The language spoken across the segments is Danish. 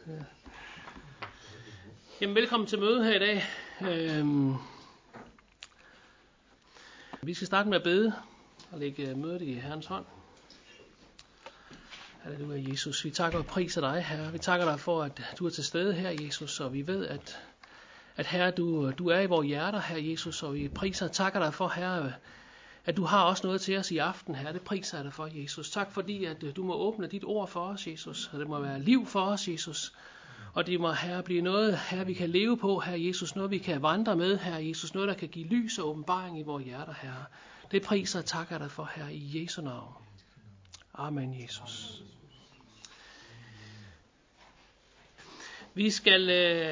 Jamen, velkommen til møde her i dag. Vi skal starte med at bede og lægge mødet i Herrens hånd. Halleluja, Jesus. Vi takker og priser dig, Herre. Vi takker dig for, at du er til stede her, Jesus. Og vi ved, at Herre, du er i vores hjerter, her, Jesus. Og vi priser og takker dig for, Herre, at du har også noget til os i aften, Herre. Det priser jeg dig for, Jesus. Tak fordi, at du må åbne dit ord for os, Jesus. Og det må være liv for os, Jesus. Og det må, Herre, blive noget, Herre, vi kan leve på, Herre Jesus. Noget, vi kan vandre med, Herre Jesus. Noget, der kan give lys og åbenbaring i vores hjerter, Herre. Det priser og takker dig for, Herre, i Jesu navn. Amen, Jesus. Vi skal...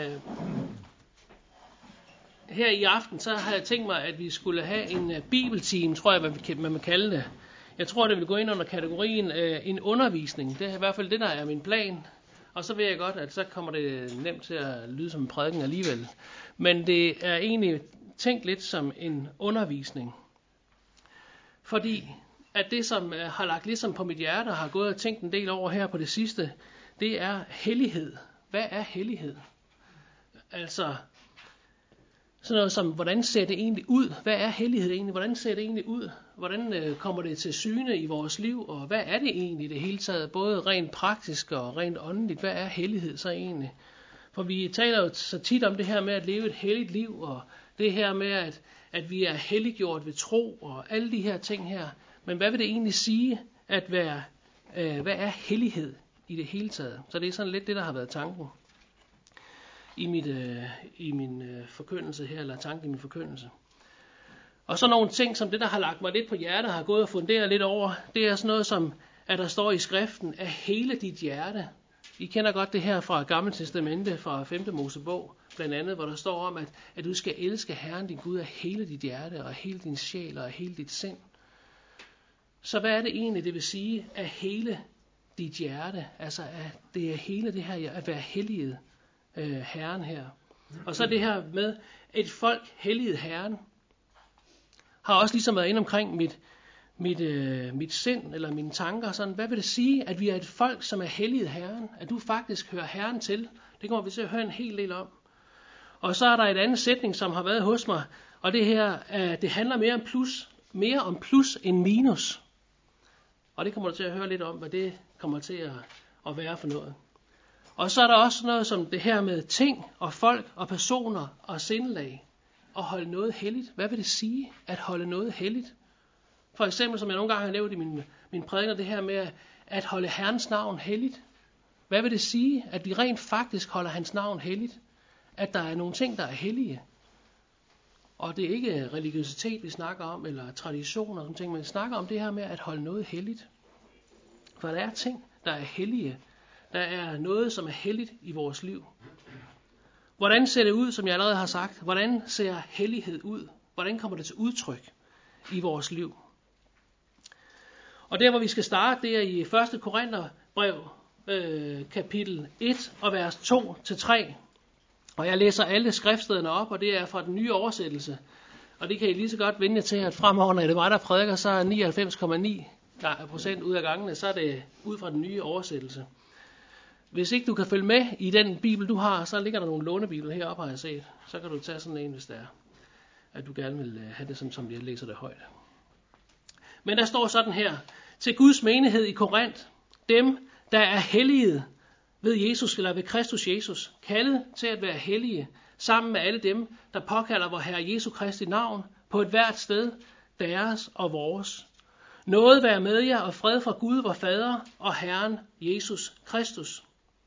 Her i aften, så har jeg tænkt mig, at vi skulle have en bibeltime, tror jeg, man vil kalde det. Jeg tror, det vil gå ind under kategorien en undervisning. Det er i hvert fald det, der er min plan. Og så ved jeg godt, at så kommer det nemt til at lyde som en prædiken alligevel. Men det er egentlig tænkt lidt som en undervisning. Fordi at det, som har lagt ligesom på mit hjerte og har gået og tænkt en del over her på det sidste, det er hellighed. Hvad er hellighed? Altså... sådan noget som, hvordan ser det egentlig ud? Hvad er hellighed egentlig? Hvordan ser det egentlig ud? Hvordan kommer det til syne i vores liv? Og hvad er det egentlig i det hele taget? Både rent praktisk og rent åndeligt. Hvad er hellighed så egentlig? For vi taler jo så tit om det her med at leve et helligt liv. Og det her med, at vi er helliggjort ved tro. Og alle de her ting her. Men hvad vil det egentlig sige at være? Hvad er hellighed i det hele taget? Så det er sådan lidt det, der har været tanken. I min forkyndelse her, eller tanken i min forkyndelse. Og så nogle ting, som det, der har lagt mig lidt på hjertet, har gået og funderet lidt over, det er sådan noget som, at der står i skriften, af hele dit hjerte. I kender godt det her fra Gamle Testamente, fra 5. Mosebog, blandt andet, hvor der står om, at du skal elske Herren din Gud af hele dit hjerte, og hele din sjæl, og hele dit sind. Så hvad er det egentlig, det vil sige, af hele dit hjerte? Altså, at det er hele det her, at være helliget. Herren her. Og så det her med, et folk helligede Herren, har også ligesom været inde omkring mit sind, eller mine tanker. Sådan, hvad vil det sige, at vi er et folk, som er helliget Herren? At du faktisk hører Herren til? Det kommer vi til at høre en hel del om. Og så er der et andet sætning, som har været hos mig, og det her, det handler mere om plus end minus. Og det kommer du til at høre lidt om, hvad det kommer til at være for noget. Og så er der også noget som det her med ting og folk og personer og sindelag. Og holde noget helligt. Hvad vil det sige at holde noget helligt? For eksempel, som jeg nogle gange har nævnt i min prædiker, det her med at holde Herrens navn helligt. Hvad vil det sige, at vi rent faktisk holder hans navn helligt? At der er nogle ting, der er hellige. Og det er ikke religiøsitet, vi snakker om, eller traditioner og sådan ting, men vi snakker om det her med at holde noget helligt. For der er ting, der er hellige. Der er noget, som er helligt i vores liv. Hvordan ser det ud, som jeg allerede har sagt? Hvordan ser hellighed ud? Hvordan kommer det til udtryk i vores liv? Og der, hvor vi skal starte, det er i 1. Korintherbrev, kapitel 1 og vers 2-3. Og jeg læser alle skriftstederne op, og det er fra den nye oversættelse. Og det kan I lige så godt vende jer til, at fremover, når det er mig, der prædiker, så er 99,9% ud af gangene, så er det ud fra den nye oversættelse. Hvis ikke du kan følge med i den bibel, du har, så ligger der nogle lånebibler heroppe, har jeg set. Så kan du tage sådan en, hvis det er, at du gerne vil have det, som jeg læser det højt. Men der står sådan her. Til Guds menighed i Korinth, dem, der er hellige ved Jesus, eller ved Kristus Jesus, kaldet til at være hellige, sammen med alle dem, der påkalder vor Herre Jesu Kristi navn, på et hvert sted, deres og vores. Nåde være med jer, og fred fra Gud, vor Fader, og Herren Jesus Kristus.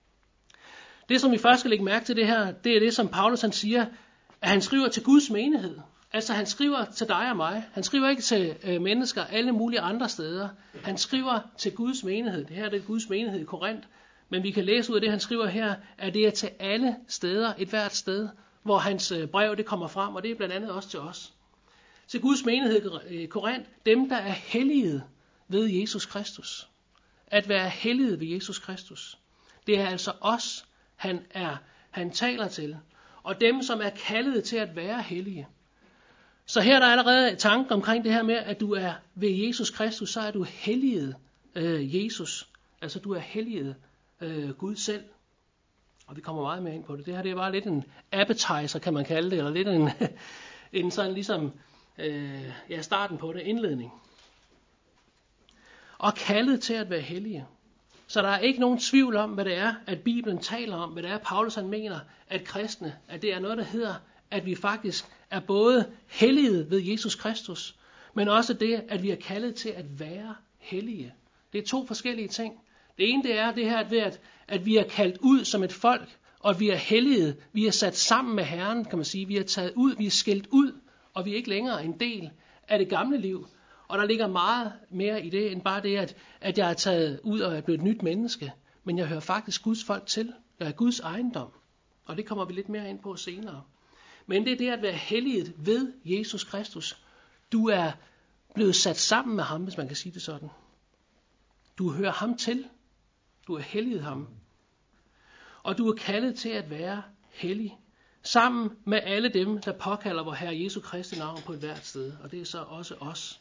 Det, som vi først skal lægge mærke til det her, det er det, som Paulus han siger, at han skriver til Guds menighed. Altså han skriver til dig og mig. Han skriver ikke til mennesker alle mulige andre steder. Han skriver til Guds menighed. Det her det er Guds menighed i Korinth. Men vi kan læse ud af det, han skriver her, at det er til alle steder, et hvert sted, hvor hans brev det kommer frem, og det er blandt andet også til os. Til Guds menighed i Korinth, dem der er hellige ved Jesus Kristus. At være hellige ved Jesus Kristus. Det er altså os, han taler til. Og dem, som er kaldet til at være hellige. Så her der er allerede tanken omkring det her med, at du er ved Jesus Kristus, så er du helliget Jesus. Altså du er helliget Gud selv. Og vi kommer meget mere ind på det. Det her det er bare lidt en appetizer, kan man kalde det, eller lidt en sådan ligesom starten på det, indledning. Og kaldet til at være hellige. Så der er ikke nogen tvivl om, hvad det er, at Bibelen taler om, hvad det er, Paulus han mener, at kristne, at det er noget, der hedder, at vi faktisk er både hellige ved Jesus Kristus, men også det, at vi er kaldet til at være hellige. Det er to forskellige ting. Det ene det er det her ved, at vi er kaldt ud som et folk, og at vi er hellige. Vi er sat sammen med Herren, kan man sige. Vi er taget ud, vi er skilt ud, og vi er ikke længere en del af det gamle liv. Og der ligger meget mere i det, end bare det, at jeg er taget ud og er blevet et nyt menneske. Men jeg hører faktisk Guds folk til. Jeg er Guds ejendom. Og det kommer vi lidt mere ind på senere. Men det er det at være helliget ved Jesus Kristus. Du er blevet sat sammen med ham, hvis man kan sige det sådan. Du hører ham til. Du er helliget ham. Og du er kaldet til at være hellig. Sammen med alle dem, der påkalder vor Herre Jesu Kristi navn på et hvert sted. Og det er så også os.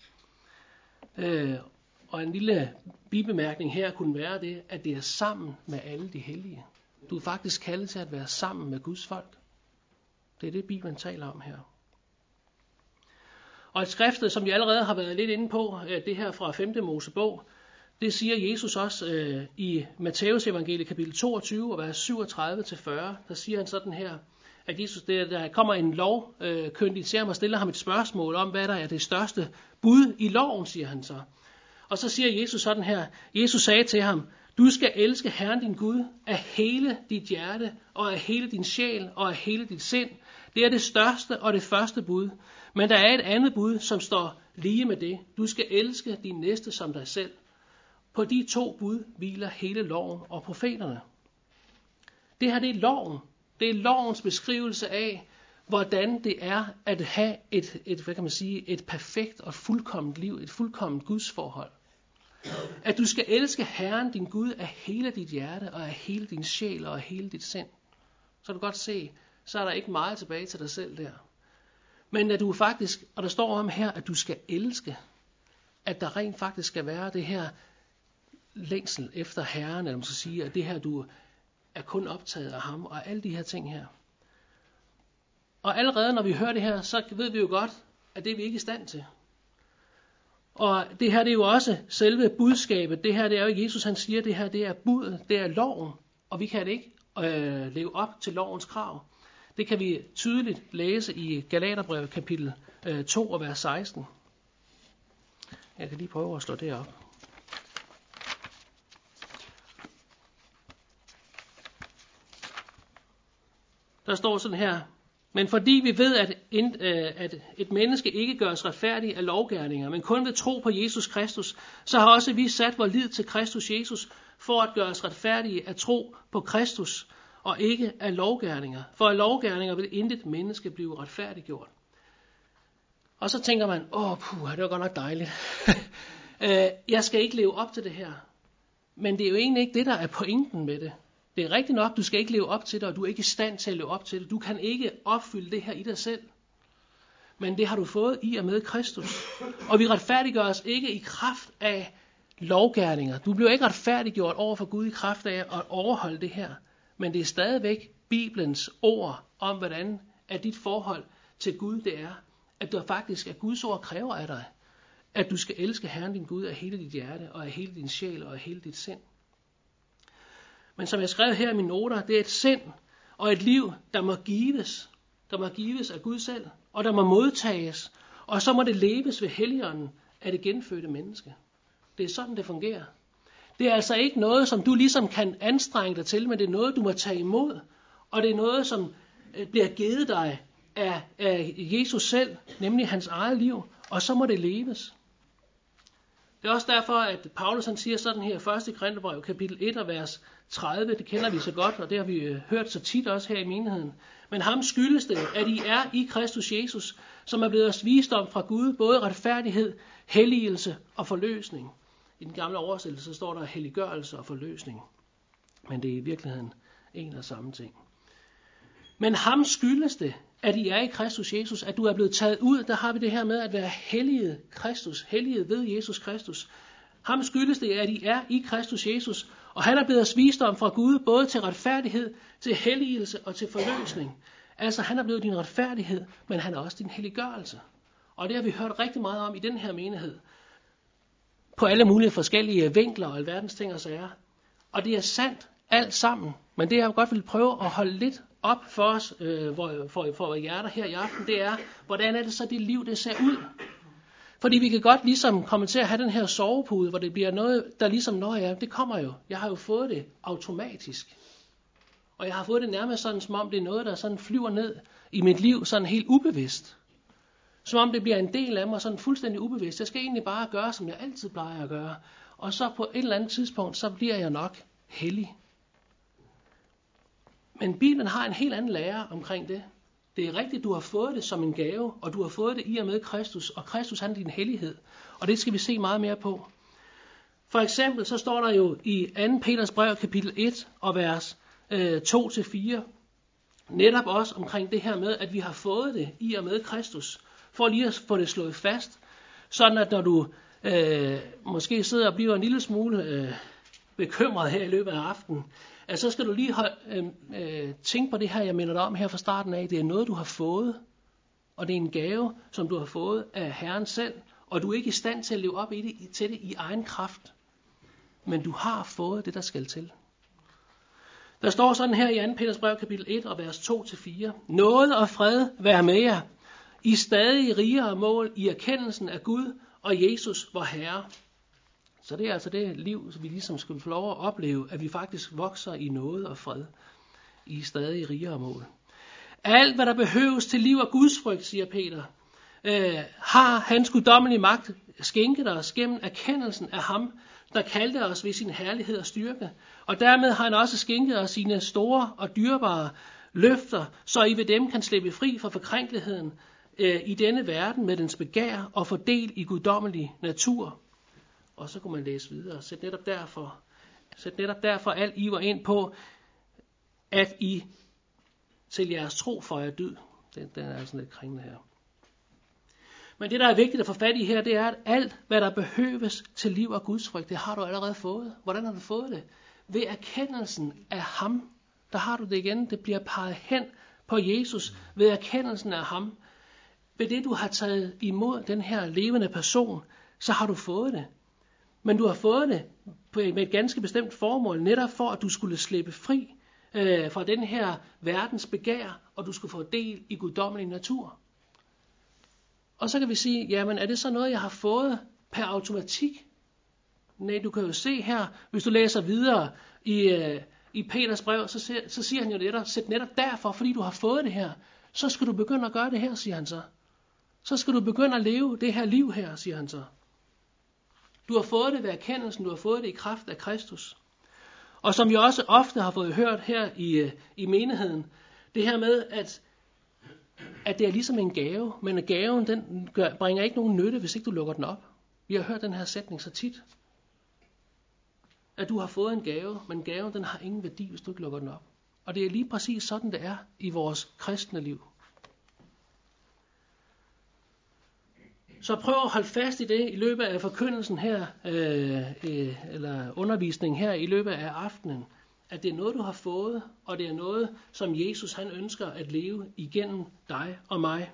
Og en lille bibemærkning her kunne være det, at det er sammen med alle de hellige. Du er faktisk kaldet til at være sammen med Guds folk. Det er det, Bibelen taler om her. Og et skriftet, som vi allerede har været lidt inde på, det her fra 5. Mosebog, det siger Jesus også i Matthæus evangeliet kapitel 22, og vers 37-40. Der siger han sådan her, at Jesus, der kommer en lovkyndig til ham og stiller ham et spørgsmål om, hvad der er det største bud i loven, siger han så. Og så siger Jesus sådan her, Jesus sagde til ham, du skal elske Herren din Gud af hele dit hjerte, og af hele din sjæl, og af hele dit sind. Det er det største og det første bud. Men der er et andet bud, som står lige med det. Du skal elske din næste som dig selv. På de to bud hviler hele loven og profeterne. Det her det er loven. Det er lovens beskrivelse af, hvordan det er at have et perfekt og fuldkomment liv, et fuldkomment gudsforhold. At du skal elske Herren din Gud af hele dit hjerte, og af hele din sjæl, og af hele dit sind. Så kan du godt se, så er der ikke meget tilbage til dig selv der. Men at du faktisk, og der står om her, at du skal elske, at der rent faktisk skal være det her længsel efter Herren, eller man skal sige, at det her du er kun optaget af ham, og alle de her ting her. Og allerede når vi hører det her, så ved vi jo godt, at det er vi ikke i stand til. Og det her det er jo også selve budskabet. Det her det er jo, Jesus han siger, det her det er budet, det er loven, og vi kan ikke leve op til lovens krav. Det kan vi tydeligt læse i Galaterbrevet kapitel 2 og vers 16. Jeg kan lige prøve at slå det op. Der står sådan her, men fordi vi ved, at et menneske ikke gøres retfærdig af lovgerninger, men kun ved tro på Jesus Kristus, så har også vi sat vor lid til Kristus Jesus, for at gøres retfærdige af tro på Kristus, og ikke af lovgerninger. For af lovgerninger vil intet menneske blive retfærdiggjort. Og så tænker man, det var godt nok dejligt. Jeg skal ikke leve op til det her. Men det er jo egentlig ikke det, der er pointen med det. Det er rigtigt nok, du skal ikke leve op til det, og du er ikke i stand til at leve op til det. Du kan ikke opfylde det her i dig selv. Men det har du fået i og med Kristus. Og vi retfærdiggør os ikke i kraft af lovgerninger. Du bliver ikke retfærdiggjort over for Gud i kraft af at overholde det her. Men det er stadigvæk Bibelens ord om, hvordan at dit forhold til Gud det er. At du faktisk, at Guds ord kræver af dig. At du skal elske Herren din Gud af hele dit hjerte, og af hele din sjæl, og af hele dit sind. Men som jeg skrev her i mine noter, det er et sind og et liv, der må gives. Der må gives af Gud selv, og der må modtages. Og så må det leves ved Helligånden af det genfødte menneske. Det er sådan, det fungerer. Det er altså ikke noget, som du ligesom kan anstrenge dig til, men det er noget, du må tage imod. Og det er noget, som bliver givet dig af Jesus selv, nemlig hans eget liv. Og så må det leves. Det er også derfor, at Paulus han siger sådan her, 1. Korintherbrev, kapitel 1 og vers 30, det kender vi så godt, og det har vi hørt så tit også her i menigheden. Men ham skyldes det, at I er i Kristus Jesus, som er blevet os visdom fra Gud, både retfærdighed, helligelse og forløsning. I den gamle oversættelse så står der helliggørelse og forløsning. Men det er i virkeligheden en og samme ting. Men ham skyldes det, at I er i Kristus Jesus, at du er blevet taget ud. Der har vi det her med at være helliget Kristus, helliget ved Jesus Kristus. Ham skyldes det, at I er i Kristus Jesus, Og han har blevet os visdom fra Gud, både til retfærdighed, til helligelse og til forløsning. Altså, han er blevet din retfærdighed, men han er også din helliggørelse. Og det har vi hørt rigtig meget om i den her menighed. På alle mulige forskellige vinkler og alverdens ting og sager. Og det er sandt alt sammen. Men det jeg godt vil prøve at holde lidt op for os, for hjerter her i aften, det er, hvordan er det så det liv, det ser ud? Fordi vi kan godt ligesom komme til at have den her sovepude, hvor det bliver noget, der ligesom, det kommer jo. Jeg har jo fået det automatisk. Og jeg har fået det nærmest sådan, som om det er noget, der sådan flyver ned i mit liv, sådan helt ubevidst. Som om det bliver en del af mig, sådan fuldstændig ubevidst. Jeg skal egentlig bare gøre, som jeg altid plejer at gøre. Og så på et eller andet tidspunkt, så bliver jeg nok hellig. Men Bibelen har en helt anden lære omkring det. Det er rigtigt, du har fået det som en gave, og du har fået det i og med Kristus, og Kristus han er din hellighed. Og det skal vi se meget mere på. For eksempel så står der jo i 2. Peters brev, kapitel 1 og vers 2-4, netop også omkring det her med, at vi har fået det i og med Kristus, for lige at få det slået fast, sådan at når du måske sidder og bliver en lille smule bekymret her i løbet af aftenen, at så skal du lige tænke på det her, jeg minder dig om her fra starten af. Det er noget, du har fået, og det er en gave, som du har fået af Herren selv, og du er ikke i stand til at leve op til det i egen kraft. Men du har fået det, der skal til. Der står sådan her i 2. Peters brev, kapitel 1 og vers 2-4. Nåde og fred være med jer, i stadig rigere mål i erkendelsen af Gud og Jesus, vor Herre. Så det er altså det liv, som vi ligesom skal få lov at opleve, at vi faktisk vokser i nåde og fred, i stadig rigere mål. Alt, hvad der behøves til liv og gudsfrygt, siger Peter, har hans guddommelige magt skænket os gennem erkendelsen af ham, der kaldte os ved sin herlighed og styrke. Og dermed har han også skænket os sine store og dyrebare løfter, så I ved dem kan slippe fri fra forkrænkeligheden i denne verden med dens begær og få del i guddommelig natur. Og så kunne man læse videre. Sæt netop derfor alt iver ind på, at I til jeres tro for jer dyd. Den er sådan lidt kringende her. Men det, der er vigtigt at få fat i her, det er, at alt, hvad der behøves til liv og gudsfrygt, det har du allerede fået. Hvordan har du fået det? Ved erkendelsen af ham. Der har du det igen. Det bliver peget hen på Jesus. Ved erkendelsen af ham. Ved det, du har taget imod den her levende person, så har du fået det. Men du har fået det med et ganske bestemt formål, netop for, at du skulle slippe fri fra den her verdens begær, og du skulle få del i guddommelig natur. Og så kan vi sige, jamen er det så noget, jeg har fået per automatik? Nej, du kan jo se her, hvis du læser videre i Peters brev, så siger han jo netop derfor, fordi du har fået det her, så skal du begynde at gøre det her, siger han så. Så skal du begynde at leve det her liv her, siger han så. Du har fået det ved erkendelsen, du har fået det i kraft af Kristus. Og som vi også ofte har fået hørt her i menigheden, det her med, at det er ligesom en gave, men gaven den bringer ikke nogen nytte, hvis ikke du lukker den op. Vi har hørt den her sætning så tit. At du har fået en gave, men gaven den har ingen værdi, hvis du ikke lukker den op. Og det er lige præcis sådan, det er i vores kristne liv. Så prøv at holde fast i det i løbet af forkyndelsen her, eller undervisningen her i løbet af aftenen, at det er noget, du har fået, og det er noget, som Jesus han ønsker at leve igennem dig og mig.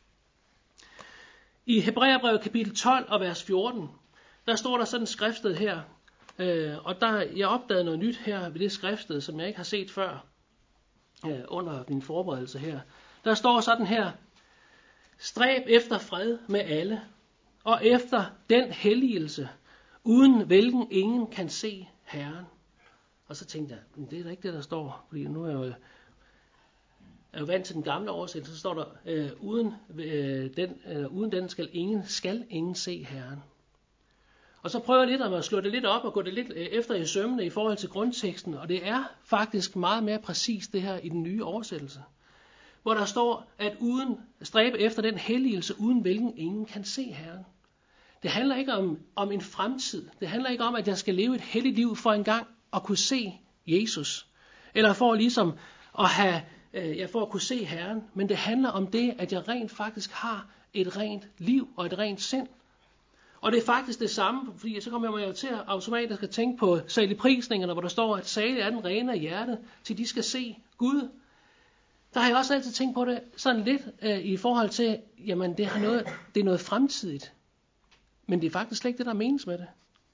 I Hebræerbrevet kapitel 12 og vers 14, der står der sådan et skriftsted her, og jeg opdagede noget nyt her ved det skriftsted, som jeg ikke har set før, under min forberedelse her. Der står sådan her: Stræb efter fred med alle, og efter den helligelse, uden hvilken ingen kan se Herren. Og så tænkte jeg, men det er da ikke det, der står, fordi nu er jeg jo vant til den gamle oversættelse, så står der, uden den skal ingen se Herren. Og så prøver jeg lidt at slå det lidt op og gå det lidt efter i sømmene i forhold til grundteksten, og det er faktisk meget mere præcist det her i den nye oversættelse. Hvor der står, at stræbe efter den helligelse, uden hvilken ingen kan se Herren. Det handler ikke om en fremtid. Det handler ikke om, at jeg skal leve et helligt liv for en gang at kunne se Jesus. Eller for ligesom for at kunne se Herren. Men det handler om det, at jeg rent faktisk har et rent liv og et rent sind. Og det er faktisk det samme, fordi så kommer jeg jo til at automatisk at tænke på saligprisningerne, hvor der står, at salig er den rene af hjertet, til de skal se Gud. Der har jeg også altid tænkt på det sådan lidt i forhold til, jamen det er noget fremtidigt. Men det er faktisk slet ikke det, der menes med det.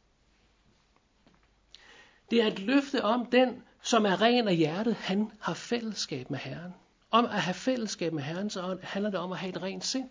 Det er et løfte om den, som er ren af hjertet, han har fællesskab med Herren. Om at have fællesskab med Herren, så handler det om at have et rent sind.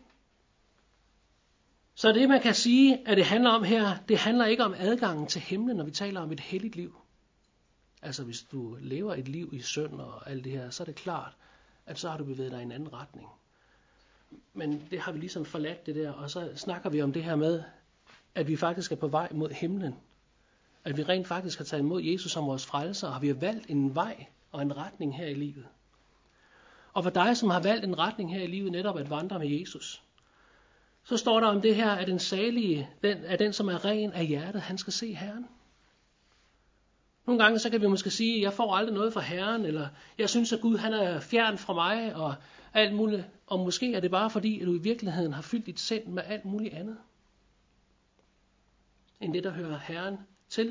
Så det man kan sige, at det handler om her, det handler ikke om adgangen til himlen, når vi taler om et helligt liv. Altså hvis du lever et liv i synd og alt det her, så er det klart, at så har du bevæget dig i en anden retning. Men det har vi ligesom forladt det der, og så snakker vi om det her med, at vi faktisk er på vej mod himlen. At vi rent faktisk har taget imod Jesus som vores frelser, og har vi valgt en vej og en retning her i livet. Og for dig, som har valgt en retning her i livet, netop at vandre med Jesus, så står der om det her, at den salige, den som er ren af hjertet, han skal se Herren. Nogle gange så kan vi måske sige, at jeg får aldrig noget fra Herren, eller jeg synes, at Gud han er fjern fra mig, og alt muligt. Og måske er det bare fordi, at du i virkeligheden har fyldt dit sind med alt muligt andet, end det, der hører Herren til.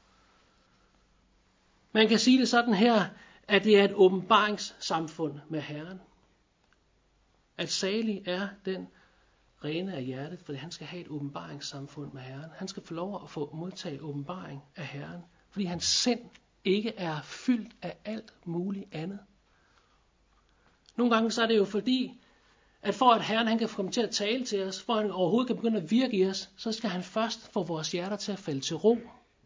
Man kan sige det sådan her, at det er et åbenbaringssamfund med Herren. At salig er den rene af hjertet, fordi han skal have et åbenbaringssamfund med Herren. Han skal få lov at få modtage åbenbaring af Herren, fordi hans sind ikke er fyldt af alt muligt andet. Nogle gange så er det jo fordi, at for at Herren han kan komme til at tale til os, for at han overhovedet kan begynde at virke i os, så skal han først få vores hjerter til at falde til ro.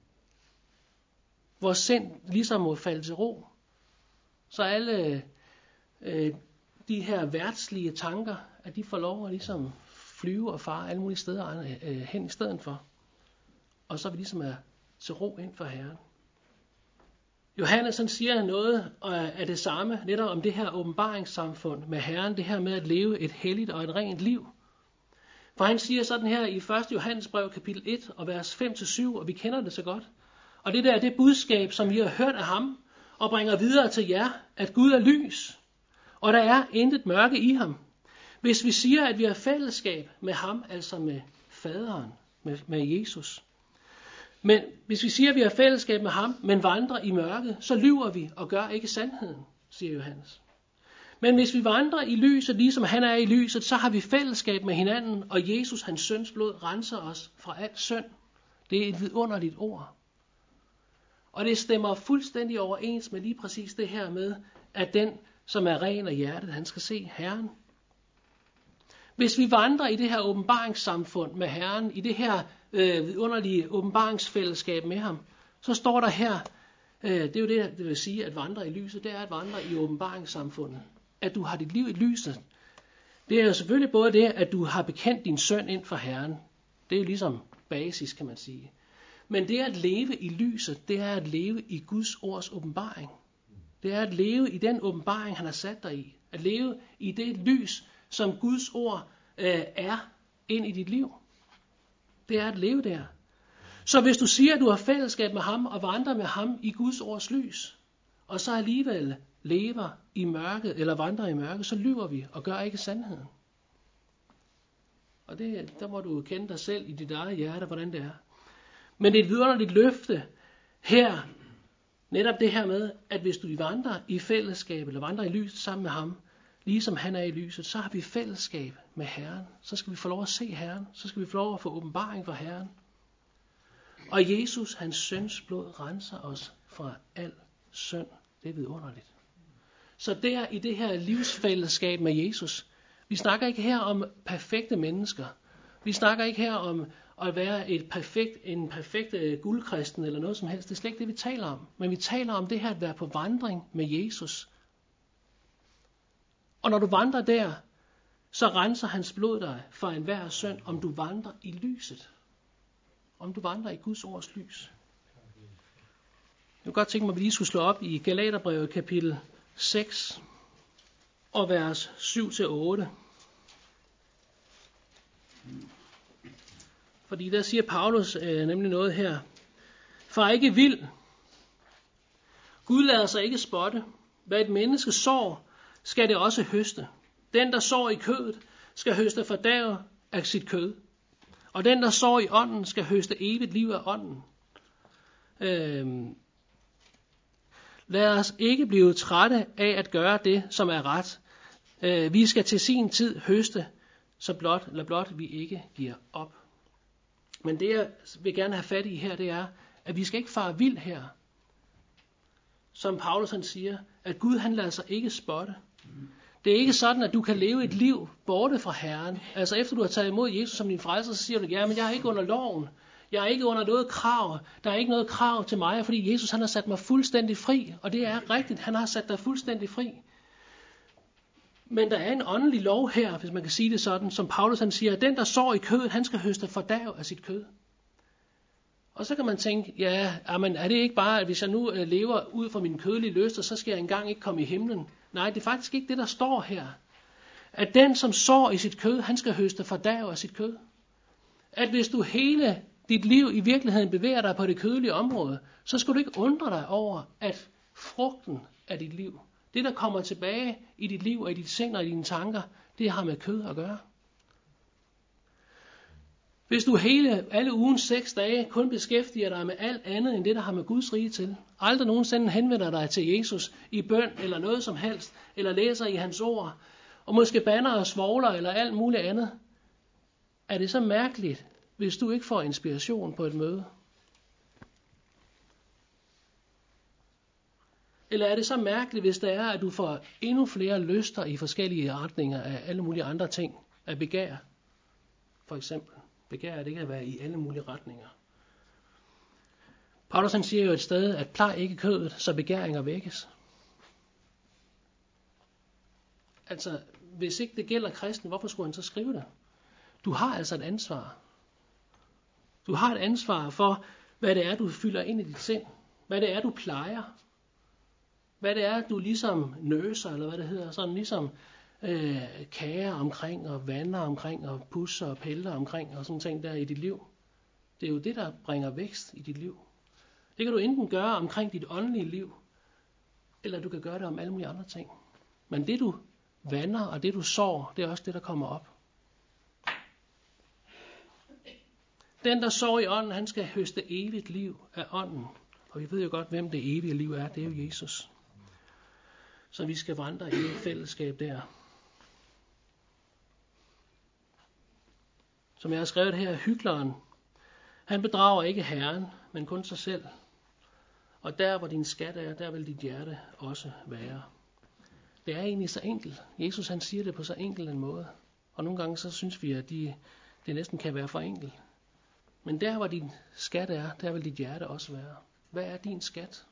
Vores sind ligesom må falde til ro. Så alle de her værtslige tanker, at de får lov at ligesom flyve og fare alle mulige steder hen i stedet for. Og så vi ligesom er til ro ind for Herren. Johannes han siger noget af det samme, netop om det her åbenbaringssamfund med Herren, det her med at leve et helligt og et rent liv. For han siger sådan her i 1. Johannes brev kapitel 1 og vers 5-7, og vi kender det så godt. Og det der er det budskab, som I har hørt af ham, og bringer videre til jer, at Gud er lys, og der er intet mørke i ham. Hvis vi siger, at vi har fællesskab med ham, altså med faderen, med Jesus. Men hvis vi siger, at vi har fællesskab med ham, men vandrer i mørket, så lyver vi og gør ikke sandheden, siger Johannes. Men hvis vi vandrer i lyset, ligesom han er i lyset, så har vi fællesskab med hinanden, og Jesus, hans søns blod, renser os fra al synd. Det er et vidunderligt ord. Og det stemmer fuldstændig overens med lige præcis det her med, at den, som er ren af hjertet, han skal se Herren. Hvis vi vandrer i det her åbenbaringssamfund med Herren, i det her vidunderlige åbenbaringsfællesskab med ham, så står der her, det er jo det vil sige, at vandre i lyset, det er at vandre i åbenbaringssamfundet. At du har dit liv i lyset. Det er jo selvfølgelig både det, at du har bekendt din synd ind for Herren. Det er jo ligesom basis, kan man sige. Men det at leve i lyset, det er at leve i Guds ords åbenbaring. Det er at leve i den åbenbaring, han har sat dig i. At leve i det lys, som Guds ord er ind i dit liv. Det er at leve der. Så hvis du siger, at du har fællesskab med ham og vandrer med ham i Guds ords lys, og så alligevel lever i mørket eller vandrer i mørket, så lyver vi og gør ikke sandheden. Og der må du kende dig selv i dit eget hjerte, hvordan det er. Men det er et vidunderligt løfte her, netop det her med, at hvis du vandrer i fællesskab, eller vandrer i lyset sammen med ham, ligesom han er i lyset, så har vi fællesskab med Herren. Så skal vi få lov at se Herren. Så skal vi få lov at få åbenbaring fra Herren. Og Jesus, hans søns blod, renser os fra al synd. Det er vidunderligt. Så der i det her livsfællesskab med Jesus, vi snakker ikke her om perfekte mennesker. Vi snakker ikke her om at være en perfekt guldkristen eller noget som helst. Det er slet ikke det, vi taler om. Men vi taler om det her at være på vandring med Jesus. Og når du vandrer der, så renser hans blod dig for enhver synd, om du vandrer i lyset. Om du vandrer i Guds ords lys. Jeg kunne godt tænke mig, at vi lige skulle slå op i Galaterbrevet kapitel 6 og vers 7-8. Fordi der siger Paulus nemlig noget her. Far ikke vild. Gud lader sig ikke spotte. Hvad et menneske sår, skal det også høste. Den, der sår i kødet, skal høste fordærv af sit kød. Og den, der sår i ånden, skal høste evigt liv af ånden. Lad os ikke blive trætte af at gøre det, som er ret. Vi skal til sin tid høste, så blot vi ikke giver op. Men det, jeg vil gerne have fat i her, det er, at vi skal ikke fare vild her. Som Paulus han siger, at Gud han lader sig ikke spotte. Det er ikke sådan, at du kan leve et liv borte fra Herren. Altså efter du har taget imod Jesus som din frelser, så siger du, ja, men jeg er ikke under loven. Jeg er ikke under noget krav. Der er ikke noget krav til mig, fordi Jesus han har sat mig fuldstændig fri. Og det er rigtigt, han har sat dig fuldstændig fri. Men der er en åndelig lov her, hvis man kan sige det sådan, som Paulus han siger, at den, der sår i kødet, han skal høste forderv af sit kød. Og så kan man tænke, ja, men er det ikke bare, at hvis jeg nu lever ud fra mine kødelige lyster, så skal jeg engang ikke komme i himlen? Nej, det er faktisk ikke det, der står her. At den, som sår i sit kød, han skal høste forderv af sit kød. At hvis du hele dit liv i virkeligheden bevæger dig på det kødelige område, så skal du ikke undre dig over, at frugten af dit liv, det der kommer tilbage i dit liv og i dit sind og i dine tanker, det har med kød at gøre. Hvis du alle ugens 6 dage kun beskæftiger dig med alt andet end det, der har med Guds rige til, aldrig nogensinde henvender dig til Jesus i bøn eller noget som helst, eller læser i hans ord, og måske banner og svogler eller alt muligt andet, er det så mærkeligt, hvis du ikke får inspiration på et møde? Eller er det så mærkeligt, hvis det er, at du får endnu flere lyster i forskellige retninger af alle mulige andre ting, af begær, for eksempel? Begær er det ikke at være i alle mulige retninger. Paulus han siger jo et sted, at plej ikke kødet, så begæringer vækkes. Altså, hvis ikke det gælder kristen, hvorfor skulle han så skrive det? Du har altså et ansvar. Du har et ansvar for, hvad det er, du fylder ind i dit sind. Hvad det er, du plejer. Hvad det er, du ligesom nøser, eller hvad det hedder, sådan ligesom kager omkring, og vander omkring, og pusser og piller omkring, og sådan ting der i dit liv. Det er jo det, der bringer vækst i dit liv. Det kan du enten gøre omkring dit åndelige liv, eller du kan gøre det om alle mulige andre ting. Men det du vander, og det du sår, det er også det, der kommer op. Den, der sår i ånden, han skal høste evigt liv af ånden. Og vi ved jo godt, hvem det evige liv er. Det er jo Jesus. Så vi skal vandre i et fællesskab der. Som jeg har skrevet her, hykleren, han bedrager ikke Herren, men kun sig selv. Og der, hvor din skat er, der vil dit hjerte også være. Det er egentlig så enkelt. Jesus han siger det på så enkel en måde. Og nogle gange så synes vi, at det næsten kan være for enkelt. Men der, hvor din skat er, der vil dit hjerte også være. Hvad er din skat?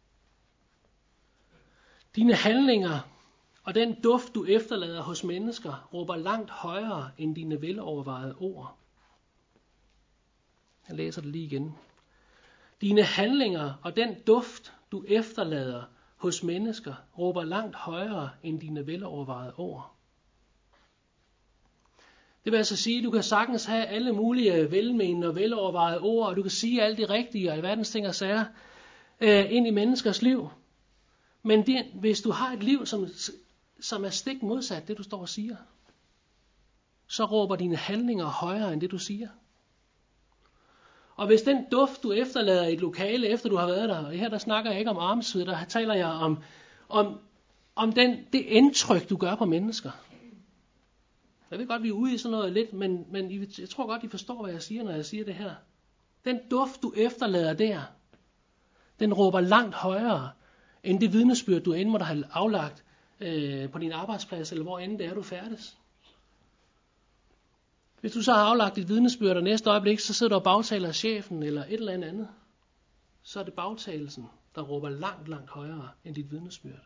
Dine handlinger og den duft, du efterlader hos mennesker, råber langt højere end dine velovervejede ord. Jeg læser det lige igen. Dine handlinger og den duft, du efterlader hos mennesker, råber langt højere end dine velovervejede ord. Det vil altså sige, at du kan sagtens have alle mulige velmenende og velovervejede ord, og du kan sige alt det rigtige og alverdens ting og sager ind i menneskers liv. Men hvis du har et liv, som er stik modsat det, du står og siger, så råber dine handlinger højere end det, du siger. Og hvis den duft, du efterlader i et lokale, efter du har været der, og her der snakker jeg ikke om armsved, der taler jeg om det indtryk, du gør på mennesker. Jeg ved godt, vi er ude i sådan noget lidt, men jeg tror godt, I forstår, hvad jeg siger, når jeg siger det her. Den duft, du efterlader der, den råber langt højere, end det vidnesbyrd, du end måtte have aflagt på din arbejdsplads, eller hvor end det er, du færdes. Hvis du så har aflagt dit vidnesbyrd, og næste øjeblik, så sidder du og bagtaler chefen, eller et eller andet, så er det bagtagelsen, der råber langt, langt højere end dit vidnesbyrd.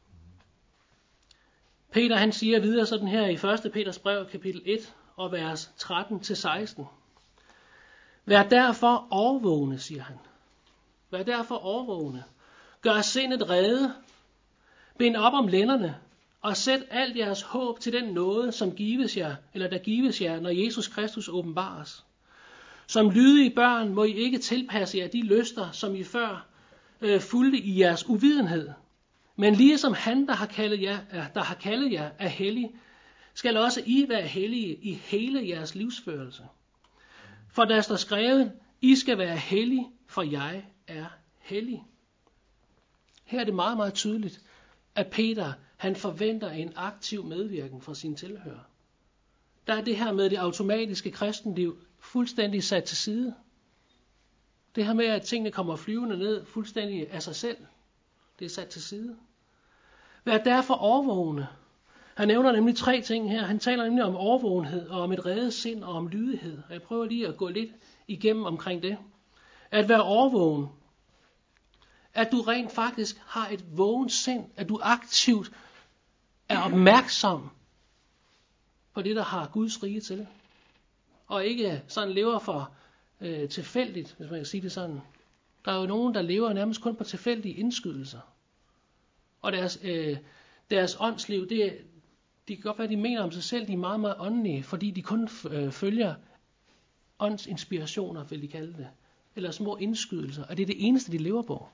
Peter han siger videre sådan her i 1. Peters brev, kapitel 1, og vers 13-16. Vær derfor årvågne, siger han. Vær derfor årvågne. Gør sindet rede. Bind op om lænderne. Og sæt alt jeres håb til den nåde, som gives jer, eller der gives jer, når Jesus Kristus åbenbares. Som lydige børn må I ikke tilpasse jer de lyster, som I før fulgte i jeres uvidenhed. Men ligesom han, der har kaldet jer, er hellig, skal også I være hellige i hele jeres livsførelse. For der står skrevet, I skal være hellige, for jeg er hellig. Her er det meget, meget tydeligt, at Peter, han forventer en aktiv medvirken fra sine tilhørere. Der er det her med det automatiske kristenliv fuldstændig sat til side. Det her med, at tingene kommer flyvende ned fuldstændig af sig selv, det er sat til side. Vær derfor overvågne. Han nævner nemlig 3 ting her. Han taler nemlig om overvågenhed, og om et reddet sind, og om lydighed. Og jeg prøver lige at gå lidt igennem omkring det. At være overvågen. At du rent faktisk har et vågent sind. At du aktivt er opmærksom på det, der har Guds rige til. Og ikke sådan lever for tilfældigt, hvis man kan sige det sådan. Der er jo nogen, der lever nærmest kun på tilfældige indskydelser. Og deres åndsliv, det kan godt være, de mener om sig selv, de er meget, meget åndelige, fordi de kun følger åndsinspirationer, vil de kalde det. Eller små indskydelser, og det er det eneste, de lever på.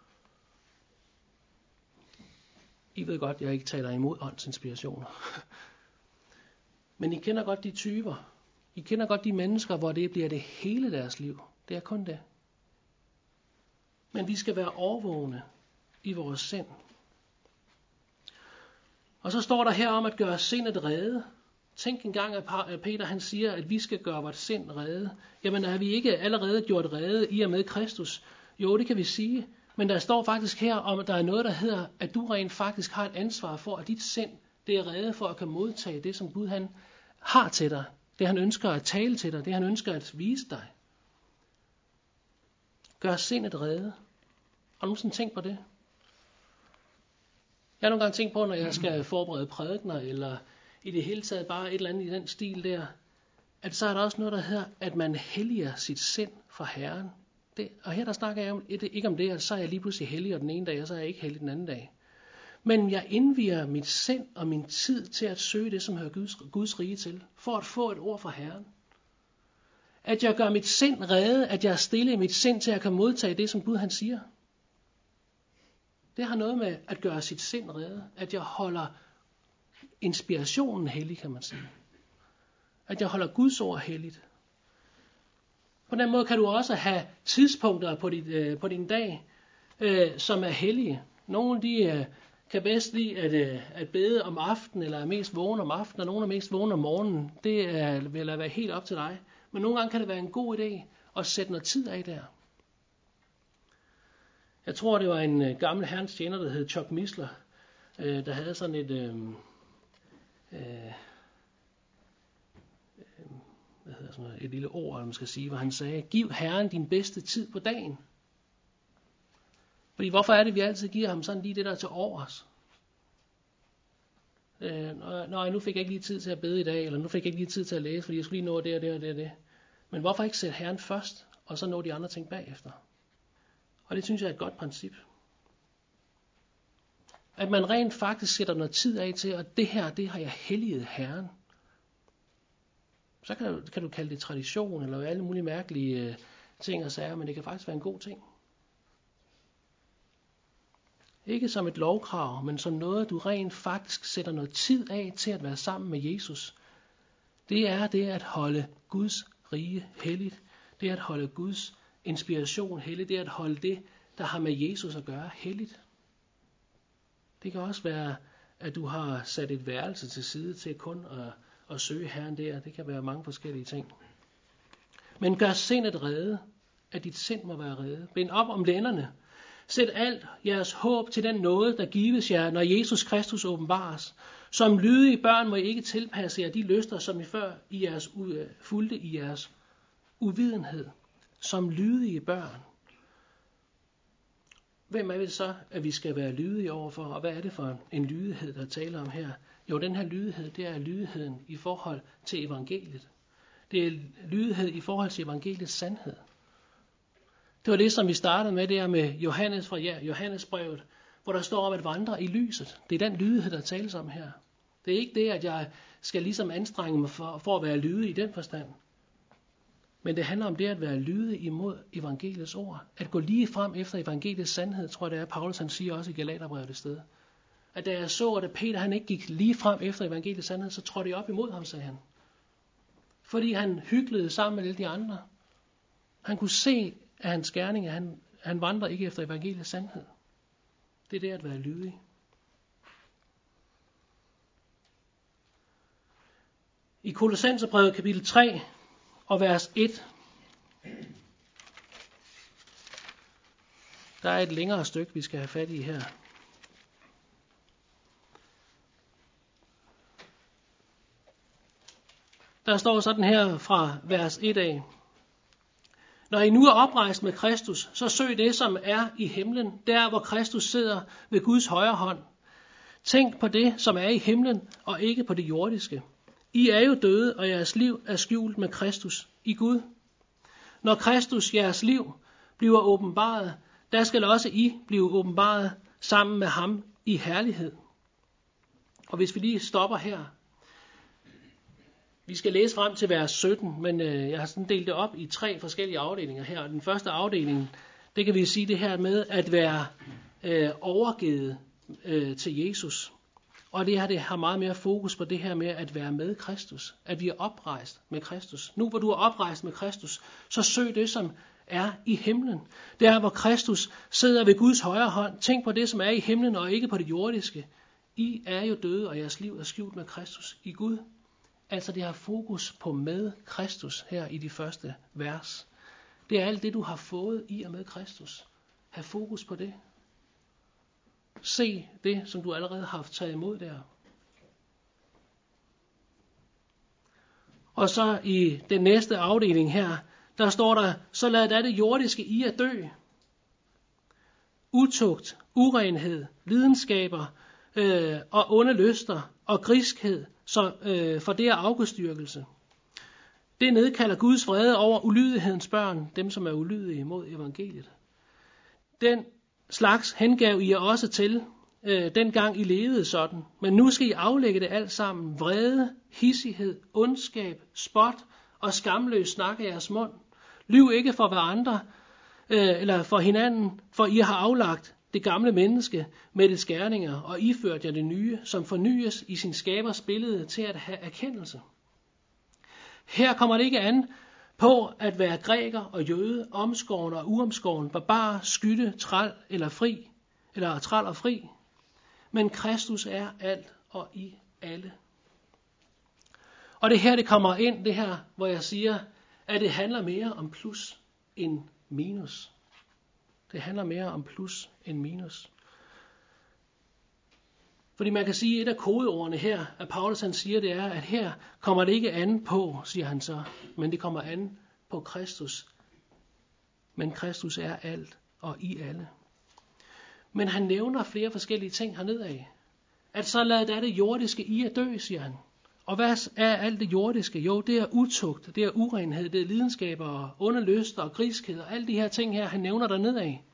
I ved godt, jeg ikke taler imod åndsinspirationer. Men I kender godt de typer. I kender godt de mennesker, hvor det bliver det hele deres liv. Det er kun det. Men vi skal være overvågne i vores sind. Og så står der her om at gøre sindet rede. Tænk engang, at Peter han siger, at vi skal gøre vores sind rede. Jamen er vi ikke allerede gjort rede i og med Kristus? Jo, det kan vi sige. Men der står faktisk her om, at der er noget, der hedder, at du rent faktisk har et ansvar for, at dit sind det er rede for at kan modtage det, som Gud han har til dig. Det han ønsker at tale til dig. Det han ønsker at vise dig. Gør sindet rede. Har du nogensinde tænkt på det? Jeg har nogle gange tænkt på, når jeg skal forberede prædikener, eller i det hele taget bare et eller andet i den stil der, at så er der også noget, der hedder, at man helliger sit sind for Herren. Og her der snakker jeg ikke om det, at så er jeg lige pludselig hellig den ene dag, og så er jeg ikke hellig den anden dag. Men jeg indviger mit sind og min tid til at søge det, som hører Guds rige til, for at få et ord fra Herren. At jeg gør mit sind rede, at jeg er stille i mit sind til at kan modtage det, som Gud han siger. Det har noget med at gøre sit sind rede, at jeg holder inspirationen hellig, kan man sige. At jeg holder Guds ord helligt. På den måde kan du også have tidspunkter på din dag, som er hellige. Nogle de kan bedst lide at bede om aftenen, eller er mest vågne om aftenen, og nogle er mest vågne om morgenen. Det vil være helt op til dig. Men nogle gange kan det være en god idé at sætte noget tid af der. Jeg tror, det var en gammel herrens tjener, der hed Chuck Missler, der havde sådan et lille ord, man skal sige, hvor han sagde, giv Herren din bedste tid på dagen. Fordi hvorfor er det, vi altid giver ham sådan lige det der til overs? Nu fik jeg ikke lige tid til at bede i dag, eller nu fik jeg ikke lige tid til at læse, fordi jeg skulle lige nå det og det og det og det. Men hvorfor ikke sætte Herren først, og så nå de andre ting bagefter? Og det synes jeg er et godt princip. At man rent faktisk sætter noget tid af til, at det her, det har jeg helliget Herren. Så kan du kalde det tradition, eller alle mulige mærkelige ting og sager, men det kan faktisk være en god ting. Ikke som et lovkrav, men som noget, du rent faktisk sætter noget tid af til at være sammen med Jesus. Det er det at holde Guds rige helligt. Det er at holde Guds inspiration helligt. Det er at holde det, der har med Jesus at gøre, helligt. Det kan også være, at du har sat et værelse til side til kun at søge Herren der. Det kan være mange forskellige ting. Men gør sindet rede, at dit sind må være rede. Bind op om lænderne. Sæt alt jeres håb til den nåde, der gives jer, når Jesus Kristus åbenbares. Som lydige børn må I ikke tilpasse jer de lyster, som I før fulgte i jeres uvidenhed. Som lydige børn. Hvem er det så, at vi skal være lydige overfor, og hvad er det for en lydighed, der taler om her? Jo, den her lydighed, det er lydigheden i forhold til evangeliet. Det er lydighed i forhold til evangeliets sandhed. Det var det, som vi startede med der med Johannes fra Johannesbrevet, hvor der står om at vandre i lyset. Det er den lydighed, der tales om her. Det er ikke det, at jeg skal ligesom anstrenge mig for at være lydig i den forstand. Men det handler om det at være lydig imod evangeliets ord. At gå lige frem efter evangeliets sandhed, tror jeg det er, Paulus han siger også i Galaterbrevet det sted. At da jeg så, at Peter han ikke gik lige frem efter evangeliets sandhed, så trådte jeg op imod ham, sagde han. Fordi han hyklede sammen med alle de andre. Han kunne se af hans gerning, at han vandrer ikke efter evangeliets sandhed. Det er det at være lydig. I Kolossenserbrevet kapitel 3 og vers 1, der er et længere stykke, vi skal have fat i her. Der står sådan her fra vers 1 af. Når I nu er oprejst med Kristus, så søg det, som er i himlen, der hvor Kristus sidder ved Guds højre hånd. Tænk på det, som er i himlen, og ikke på det jordiske. I er jo døde, og jeres liv er skjult med Kristus i Gud. Når Kristus, jeres liv, bliver åbenbaret, der skal også I blive åbenbaret sammen med ham i herlighed. Og hvis vi lige stopper her. Vi skal læse frem til vers 17, men jeg har sådan delt det op i 3 forskellige afdelinger her. Og den første afdeling, det kan vi sige det her med at være overgivet til Jesus. Og det her det har meget mere fokus på det her med at være med Kristus. At vi er oprejst med Kristus. Nu hvor du er oprejst med Kristus, så søg det, som er i himlen. Der hvor Kristus sidder ved Guds højre hånd. Tænk på det, som er i himlen og ikke på det jordiske. I er jo døde, og jeres liv er skjult med Kristus i Gud. Altså det har fokus på med Kristus her i de første vers. Det er alt det, du har fået i og med Kristus. Ha' fokus på det. Se det, som du allerede har haft taget imod der. Og så i den næste afdeling her, der står der, så lad da det jordiske i at dø. Utugt, urenhed, lidenskaber og onde lyster og griskhed, for det er afgudstyrkelse. Det nedkalder Guds vrede over ulydighedens børn, dem som er ulydige mod evangeliet. Den slags hengav I også til, dengang I levede sådan. Men nu skal I aflægge det alt sammen. Vrede, hissighed, ondskab, spot og skamløs snak af jeres mund. Lyv ikke for hverandre eller for hinanden, for I har aflagt det gamle menneske med dets gerninger, og iført jer det nye, som fornyes i sin skabers billede til at have erkendelse. Her kommer det ikke an på at være græker og jøde, omskåren og uomskåren, barbar, skytte, træl eller fri, eller træl og fri. Men Kristus er alt og i alle. Og det her, det kommer ind, det her, hvor jeg siger, at det handler mere om plus end minus. Det handler mere om plus end minus. Fordi man kan sige, at et af kodeordene her, at Paulus han siger, det er, at her kommer det ikke an på, siger han så, men det kommer an på Kristus. Men Kristus er alt og i alle. Men han nævner flere forskellige ting hernede af. At så lad da det jordiske i at dø, siger han. Og hvad er alt det jordiske? Jo, det er utugt, det er urenhed, det er lidenskaber, onde lyster og griskhed og alle de her ting her, han nævner dernede af.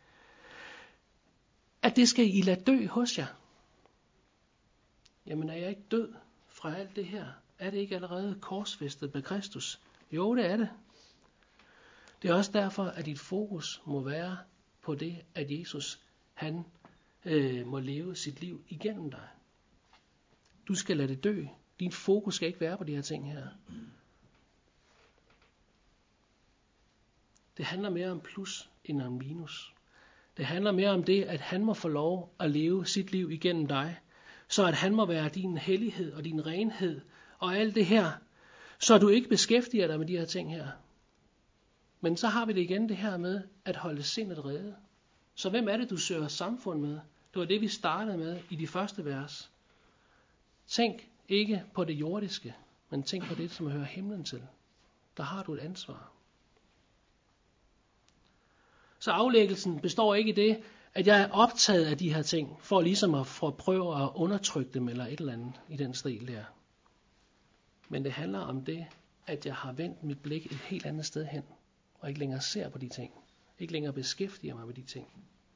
At det skal I lade dø hos jer. Jamen er jeg ikke død fra alt det her? Er det ikke allerede korsfæstet med Kristus? Jo, det er det. Det er også derfor, at dit fokus må være på det, at Jesus han må leve sit liv igennem dig. Du skal lade det dø. Din fokus skal ikke være på de her ting her. Det handler mere om plus end om minus. Det handler mere om det, at han må få lov at leve sit liv igennem dig. Så at han må være din hellighed og din renhed og alt det her. Så du ikke beskæftiger dig med de her ting her. Men så har vi det igen det her med at holde sindet rede. Så hvem er det, du søger samfund med? Det var det, vi startede med i de første vers. Tænk ikke på det jordiske, men tænk på det, som hører himlen til. Der har du et ansvar. Så aflæggelsen består ikke i det, at jeg er optaget af de her ting, for ligesom at prøve at undertrykke dem eller et eller andet i den stil der. Men det handler om det, at jeg har vendt mit blik et helt andet sted hen, og ikke længere ser på de ting. Ikke længere beskæftiger mig med de ting.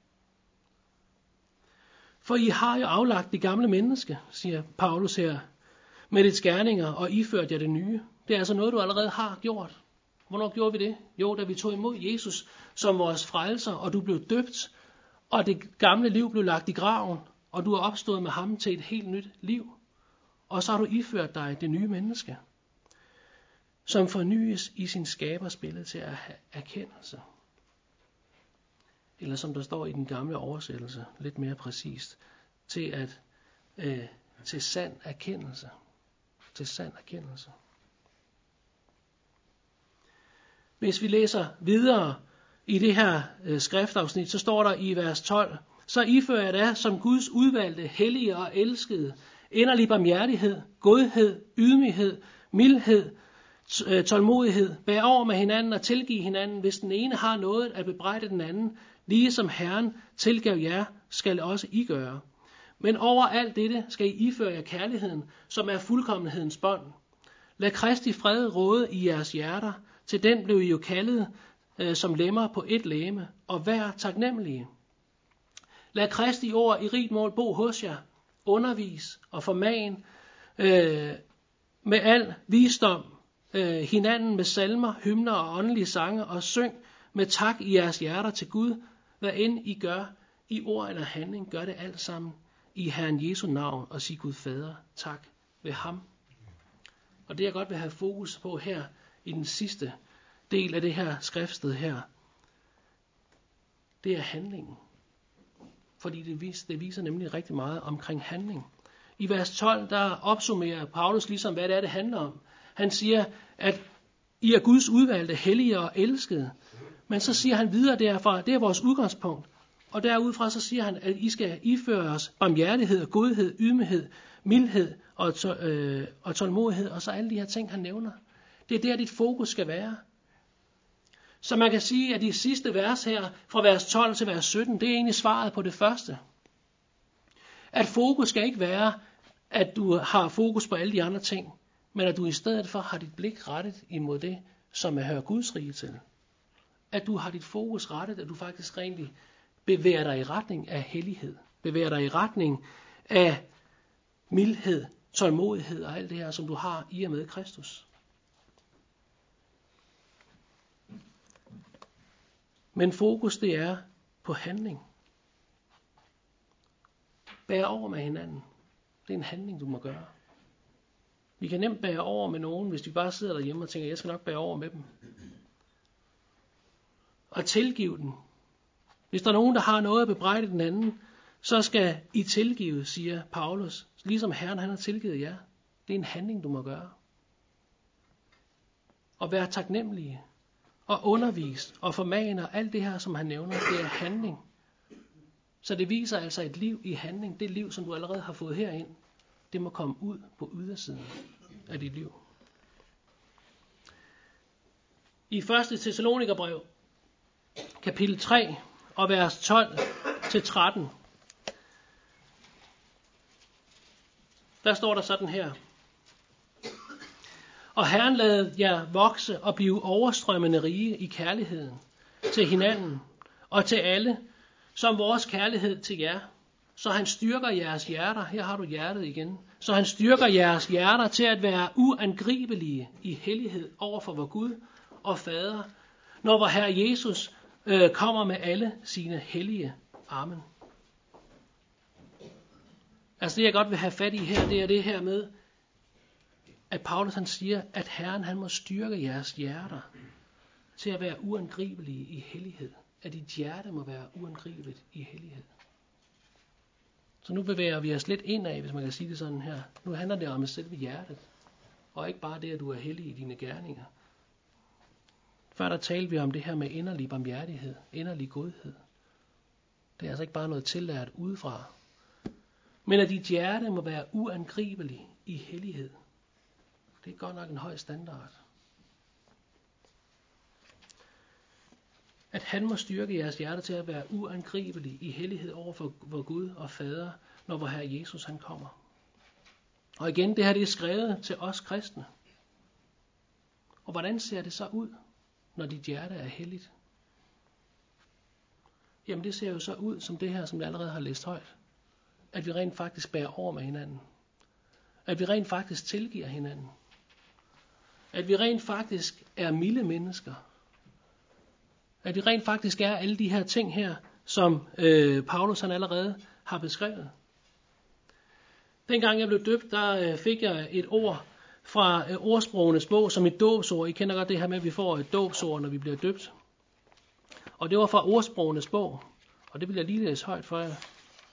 For I har jo aflagt det gamle menneske, siger Paulus her, med dets gerninger, og iført jer det nye. Det er altså noget, du allerede har gjort. Hvornår gjorde vi det? Jo, da vi tog imod Jesus som vores frelser, og du blev døbt, og det gamle liv blev lagt i graven, og du er opstået med ham til et helt nyt liv. Og så har du iført dig det nye menneske. som fornyes i sin skabersbillede til at have erkendelse. Eller som der står i den gamle oversættelse, lidt mere præcist, til sand erkendelse. Til sand erkendelse. Hvis vi læser videre i det her skriftafsnit, så står der i vers 12, så ifører jeg da som Guds udvalgte, hellige og elskede, inderlig barmhjertighed, godhed, ydmyghed, mildhed, tålmodighed, bær over med hinanden og tilgive hinanden, hvis den ene har noget at bebrejde den anden, lige som Herren tilgav jer, skal også I gøre. Men over alt dette skal I iføre jer kærligheden, som er fuldkommenhedens bånd. Lad Kristi fred råde i jeres hjerter, til den blev I jo kaldet som lemmer på et legeme, og vær taknemmelige. Lad Kristi ord i rigt mål bo hos jer, undervis og forman med al visdom, hinanden med salmer, hymner og åndelige sange, og syng med tak i jeres hjerter til Gud, hvad end I gør, i ord eller handling, gør det alt sammen i Herren Jesu navn, og sig Gud Fader tak ved ham. Og det jeg godt vil have fokus på her, i den sidste del af det her skriftsted her, det er handlingen. Fordi det viser nemlig rigtig meget omkring handling. I vers 12, der opsummerer Paulus ligesom, hvad det er, det handler om. Han siger, at I er Guds udvalgte, hellige og elskede. Men så siger han videre derfra, det er vores udgangspunkt. Og derudfra så siger han, at I skal iføre os barmhjertighed, godhed, ydmyghed, mildhed og tålmodighed. Og så alle de her ting, han nævner. Det er der, dit fokus skal være. Så man kan sige, at de sidste vers her, fra vers 12 til vers 17, det er egentlig svaret på det første. At fokus skal ikke være, at du har fokus på alle de andre ting, men at du i stedet for har dit blik rettet imod det, som hører Guds rige til. At du har dit fokus rettet, at du faktisk rent bevæger dig i retning af hellighed. Bevæger dig i retning af mildhed, tålmodighed og alt det her, som du har i og med Kristus. Men fokus det er på handling. Bær over med hinanden. Det er en handling, du må gøre. Vi kan nemt bære over med nogen, hvis vi bare sidder derhjemme og tænker, jeg skal nok bære over med dem. Og tilgive den. Hvis der er nogen, der har noget at bebrejde den anden, så skal I tilgive, siger Paulus. Ligesom Herren han har tilgivet jer. Det er en handling, du må gøre. Og være taknemmelige. Og undervist og formaner alt det her, som han nævner, det er handling. Så det viser altså et liv i handling. Det liv, som du allerede har fået herind, det må komme ud på ydersiden af dit liv. I 1. Thessalonikerbrev, kapitel 3 og vers 12-13, der står der sådan her. Og Herren lad jer vokse og blive overstrømmende rige i kærligheden til hinanden og til alle, som vores kærlighed til jer. Så han styrker jeres hjerter, her har du hjertet igen, så han styrker jeres hjerter til at være uangribelige i hellighed over for vor Gud og Fader, når vor Herre Jesus kommer med alle sine hellige. Amen. Altså det jeg godt vil have fat i her, det er det her med, at Paulus han siger, at Herren han må styrke jeres hjerter til at være uangribelige i hellighed. At dit hjerte må være uangribeligt i hellighed. Så nu bevæger vi os lidt indad, hvis man kan sige det sådan her. Nu handler det om selve hjertet, og ikke bare det, at du er hellig i dine gerninger. Før der talte vi om det her med inderlig barmhjertighed, inderlig godhed. Det er altså ikke bare noget tillært udefra. Men at dit hjerte må være uangribeligt i hellighed. Det er godt nok en høj standard. At han må styrke jeres hjerte til at være uangribelig i hellighed over for vor Gud og Fader, når vor Herre Jesus han kommer. Og igen, det her det er skrevet til os kristne. Og hvordan ser det så ud, når dit hjerte er helligt? Jamen det ser jo så ud som det her, som jeg allerede har læst højt. At vi rent faktisk bærer over med hinanden. At vi rent faktisk tilgiver hinanden. At vi rent faktisk er milde mennesker. At vi rent faktisk er alle de her ting her, som Paulus han allerede har beskrevet. Dengang jeg blev døbt, der fik jeg et ord fra ordsprogenes bog som et dåbsord. I kender godt det her med, at vi får et dåbsord, når vi bliver døbt. Og det var fra ordsprogenes bog. Og det vil jeg lige læse højt for jer.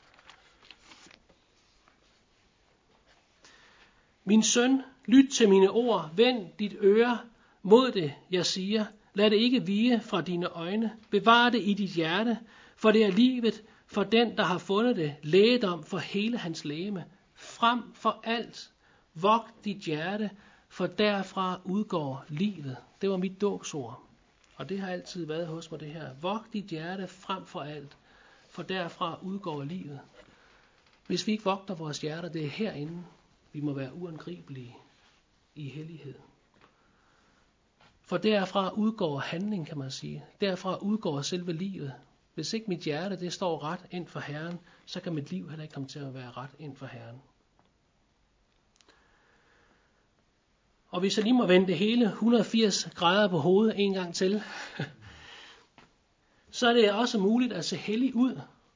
Min søn, lyt til mine ord, vend dit øre mod det, jeg siger. Lad det ikke vige fra dine øjne. Bevar det i dit hjerte, for det er livet for den, der har fundet det. Lægedom for hele hans legeme. Frem for alt, vogt dit hjerte, for derfra udgår livet. Det var mit dåbsord. Og det har altid været hos mig, det her. Vogt dit hjerte frem for alt, for derfra udgår livet. Hvis vi ikke vogter vores hjerter, det er herinde, vi må være uangribelige i hellighed. For derfra udgår handling, kan man sige. Derfra udgår selve livet. Hvis ikke mit hjerte det står ret ind for Herren, så kan mit liv heller ikke komme til at være ret ind for Herren. Og hvis jeg lige må vende det hele 180 grader på hovedet en gang til, så er det også muligt at se hellig ud,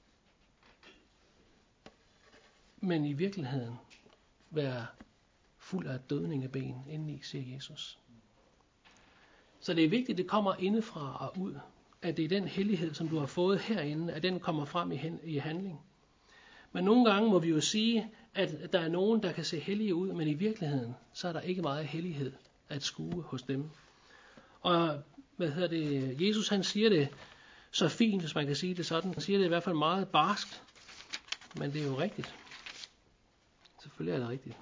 men i virkeligheden være fuld af dødningeben indeni, siger Jesus. Så det er vigtigt, at det kommer indefra og ud. At det er den hellighed, som du har fået herinde, at den kommer frem i handling. Men nogle gange må vi jo sige, at der er nogen, der kan se hellige ud, men i virkeligheden, så er der ikke meget hellighed at skue hos dem. Og Jesus han siger det så fint, hvis man kan sige det sådan. Han siger det i hvert fald meget barskt, men det er jo rigtigt. Selvfølgelig er det rigtigt.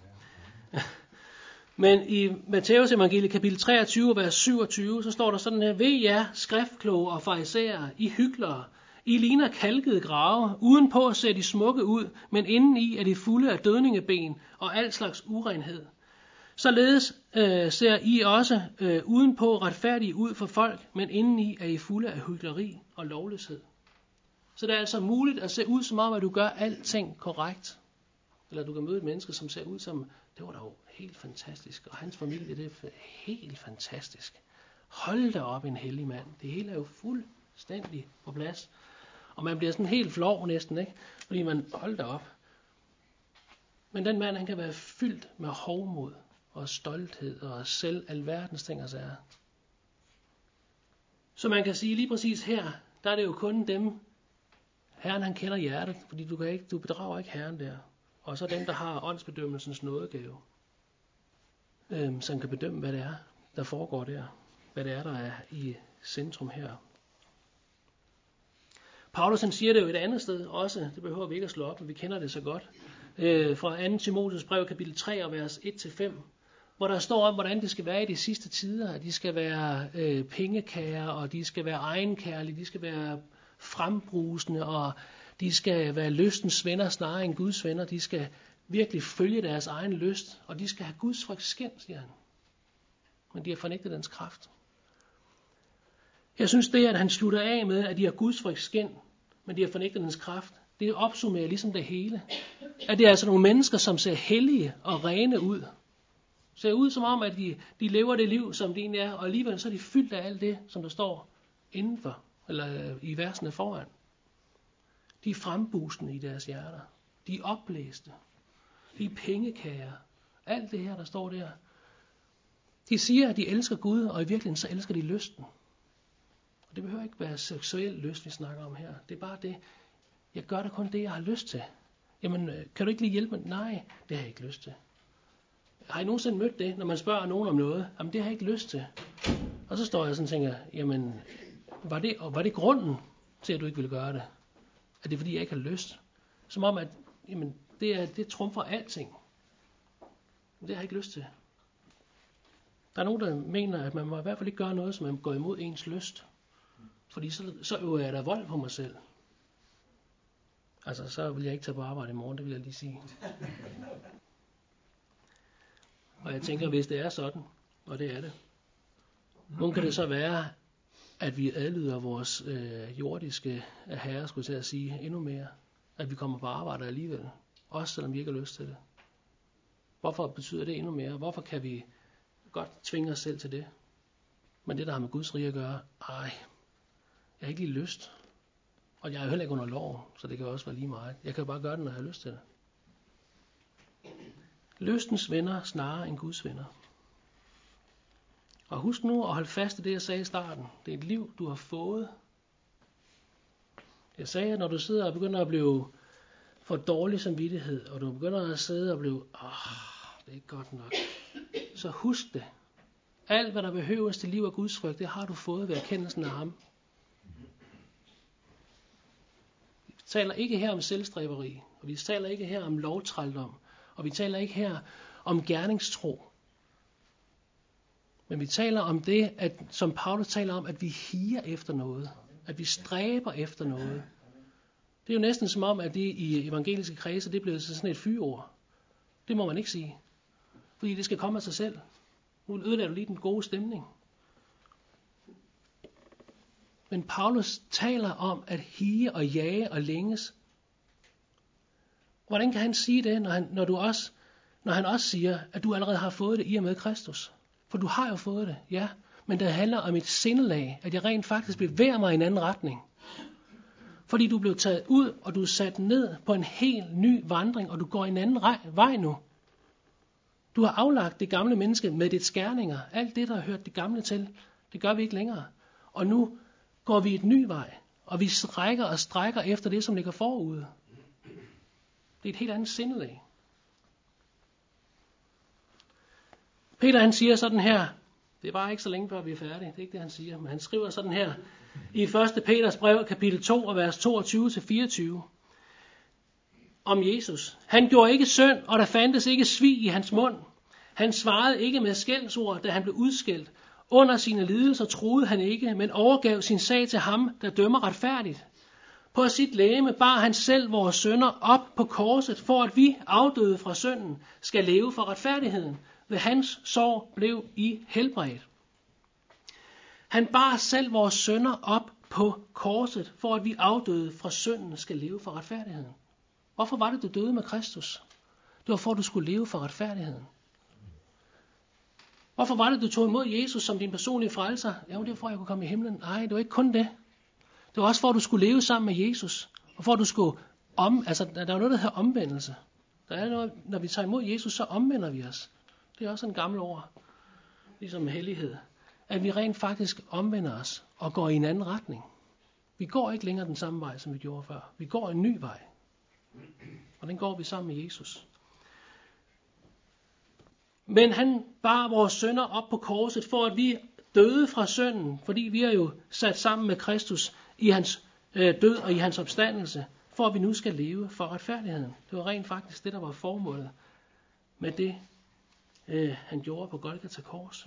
Men i Matteus evangeliet kapitel 23, vers 27, så står der sådan her: Ved jer, skriftkloge og farisæere, I hyklere, I ligner kalkede grave, udenpå ser de smukke ud, men indeni er de fulde af dødningeben og al slags urenhed. Således ser I også udenpå retfærdige ud for folk, men indeni er I fulde af hykleri og lovløshed. Så det er altså muligt at se ud som om, at du gør alting korrekt. Eller du kan møde et menneske, som ser ud som, det var da jo helt fantastisk, og hans familie, det er helt fantastisk. Hold da op, en hellig mand. Det hele er jo fuldstændig på plads. Og man bliver sådan helt flov næsten, ikke? Fordi man, hold da op. Men den mand, han kan være fyldt med hovmod og stolthed og selv alverdens ting og sager. Så man kan sige lige præcis her, der er det jo kun dem, Herren han kender hjertet, fordi du bedrager ikke Herren der. Og så dem, der har åndsbedømmelsens nådegave, som kan bedømme, hvad det er, der foregår der. Hvad det er, der er i centrum her. Paulus han siger det jo et andet sted også, det behøver vi ikke at slå op, men vi kender det så godt. Fra 2. Timotheus brev kapitel 3 og vers 1-5, hvor der står om, hvordan det skal være i de sidste tider. De skal være pengekære, og de skal være egenkærlige, de skal være frembrusende, og de skal være lystens venner snarere end Guds venner. De skal virkelig følge deres egen lyst, og de skal have Guds frygt skind, siger han. Men de har fornægtet dens kraft. Jeg synes det, at han slutter af med, at de har Guds frygt skind, men de har fornægtet dens kraft, det opsummerer ligesom det hele. At det er altså nogle mennesker, som ser hellige og rene ud. Ser ud som om, at de lever det liv, som det egentlig er, og alligevel så er de fyldt af alt det, som der står indenfor, eller i versene foran. De er frembusende i deres hjerter. De er opblæste. De er pengekager. Alt det her, der står der. De siger, at de elsker Gud, og i virkeligheden så elsker de lysten. Og det behøver ikke være seksuel lyst, vi snakker om her. Det er bare det. Jeg gør da kun det, jeg har lyst til. Jamen, kan du ikke lige hjælpe mig? Nej, det har jeg ikke lyst til. Har I nogensinde mødt det, når man spørger nogen om noget? Jamen, det har jeg ikke lyst til. Og så står jeg sådan og tænker, jamen, var det grunden til, at du ikke ville gøre det? Er det fordi, jeg ikke har lyst? Som om, at jamen, det trumfer alting. Men det har jeg ikke lyst til. Der er nogen, der mener, at man må i hvert fald ikke gøre noget, som man går imod ens lyst. Fordi så øver jeg da vold på mig selv. Altså, så vil jeg ikke tage på arbejde i morgen, det vil jeg lige sige. Og jeg tænker, hvis det er sådan, og det er det, hvordan kan det så være, at vi adlyder vores jordiske herre, skulle jeg til at sige, endnu mere? At vi kommer på arbejde alligevel, også selvom vi ikke har lyst til det. Hvorfor betyder det endnu mere? Hvorfor kan vi godt tvinge os selv til det? Men det, der har med Guds rige at gøre, jeg har ikke lige lyst. Og jeg er jo heller ikke under lov, så det kan også være lige meget. Jeg kan jo bare gøre det, når jeg har lyst til det. Lystens venner snarere end Guds venner. Og husk nu at holde fast i det, jeg sagde i starten. Det er et liv, du har fået. Jeg sagde, at når du sidder og begynder at blive for dårlig samvittighed, og du begynder at sidde og blive, det er ikke godt nok, så husk det. Alt, hvad der behøves til liv og Guds frygt, det har du fået ved erkendelsen af ham. Vi taler ikke her om selvstræberi, og vi taler ikke her om lovtrældom, og vi taler ikke her om gerningstro. Men vi taler om det, at, som Paulus taler om, at vi higer efter noget, at vi stræber efter noget. Det er jo næsten som om, at det i evangeliske kredse, det er blevet sådan et fyord. Det må man ikke sige, fordi det skal komme af sig selv. Nu ødelægger du lige den gode stemning. Men Paulus taler om at hige og jage og længes. Hvordan kan han sige det, når han også siger, at du allerede har fået det i og med Kristus? For du har jo fået det, ja. Men det handler om et sindelag, at jeg rent faktisk bevæger mig i en anden retning. Fordi du blev taget ud, og du er sat ned på en helt ny vandring, og du går en anden vej nu. Du har aflagt det gamle menneske med dets gerninger. Alt det, der har hørt det gamle til, det gør vi ikke længere. Og nu går vi et ny vej, og vi strækker og strækker efter det, som ligger forude. Det er et helt andet sindelag. Peter han siger sådan her, det er bare ikke så længe før vi er færdige, det er ikke det han siger, men han skriver sådan her, i 1. Peters brev, kapitel 2, og vers 22-24, om Jesus. Han gjorde ikke synd, og der fandtes ikke svig i hans mund. Han svarede ikke med skældsord, da han blev udskældt. Under sine lidelser troede han ikke, men overgav sin sag til ham, der dømmer retfærdigt. På sit legeme bar han selv vores synder op på korset, for at vi, afdøde fra synden, skal leve for retfærdigheden. Ved hans sorg blev I helbredt. Han bar selv vores synder op på korset, for at vi afdøde fra synden skal leve for retfærdigheden. Hvorfor var det, du døde med Kristus? Det var for, at du skulle leve for retfærdigheden. Hvorfor var det, du tog imod Jesus som din personlige frelser? Ja, det var for, at jeg kunne komme i himlen. Nej, det var ikke kun det. Det var også for, at du skulle leve sammen med Jesus. Og for, at du skulle der er noget, der hedder omvendelse. Der er noget, når vi tager imod Jesus, så omvender vi os. Det er også en gammel ord. Ligesom hellighed. At vi rent faktisk omvender os og går i en anden retning. Vi går ikke længere den samme vej, som vi gjorde før. Vi går en ny vej. Og den går vi sammen med Jesus. Men han bar vores synder op på korset, for at vi døde fra synden, fordi vi er jo sat sammen med Kristus i hans død og i hans opstandelse, for at vi nu skal leve for retfærdigheden. Det var rent faktisk det, der var formålet med det, han gjorde på Golgata kors.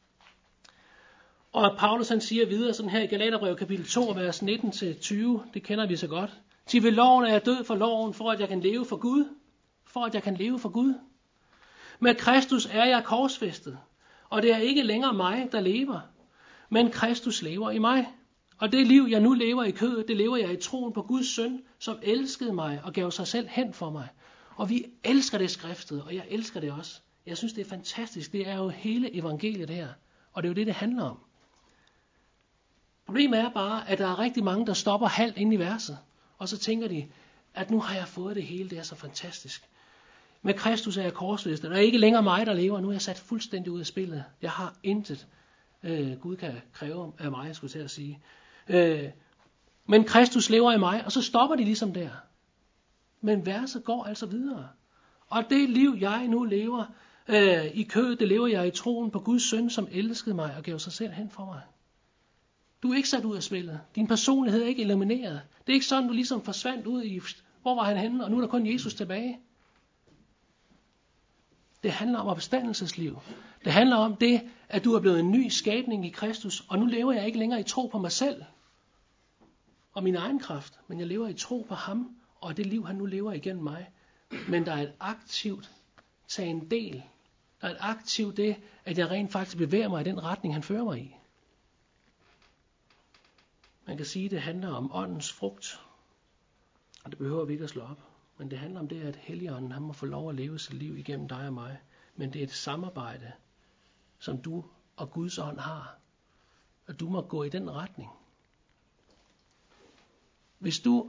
Og Paulus han siger videre sådan her i Galaterbrevet kapitel 2, vers 19-20, det kender vi så godt. Til ved loven er jeg død for loven, for at jeg kan leve for Gud. For at jeg kan leve for Gud. Med Kristus er jeg korsfæstet, og det er ikke længere mig, der lever, men Kristus lever i mig. Og det liv, jeg nu lever i kødet, det lever jeg i troen på Guds søn, som elskede mig og gav sig selv hen for mig. Og vi elsker det skriftet, og jeg elsker det også. Jeg synes, det er fantastisk. Det er jo hele evangeliet her, og det er jo det, det handler om. Problemet er bare, at der er rigtig mange, der stopper halvt inde i verset, og så tænker de, at nu har jeg fået det hele, det er så fantastisk. Med Kristus er jeg korsfæstet, og det er ikke længere mig, der lever, nu er jeg sat fuldstændig ud af spillet. Jeg har intet, Gud kan kræve af mig, skulle jeg til at sige. Men Kristus lever i mig, og så stopper de ligesom der. Men verset går altså videre. Og det liv, jeg nu lever i kødet, det lever jeg i troen på Guds søn, som elskede mig og gav sig selv hen for mig. Du er ikke sat ud af spillet. Din personlighed er ikke elimineret. Det er ikke sådan, du ligesom forsvandt ud i, hvor var han henne, og nu er der kun Jesus tilbage. Det handler om opstandelsesliv. Det handler om det, at du er blevet en ny skabning i Kristus, og nu lever jeg ikke længere i tro på mig selv og min egen kraft, men jeg lever i tro på ham, og det liv, han nu lever igennem mig. Men der er et aktivt tage en del. Der er et aktivt det, at jeg rent faktisk bevæger mig i den retning, han fører mig i. Man kan sige, at det handler om åndens frugt, og det behøver vi ikke at slå op. Men det handler om det, at Helligånden han må få lov at leve sit liv igennem dig og mig. Men det er et samarbejde, som du og Guds ånd har. Og du må gå i den retning. Hvis du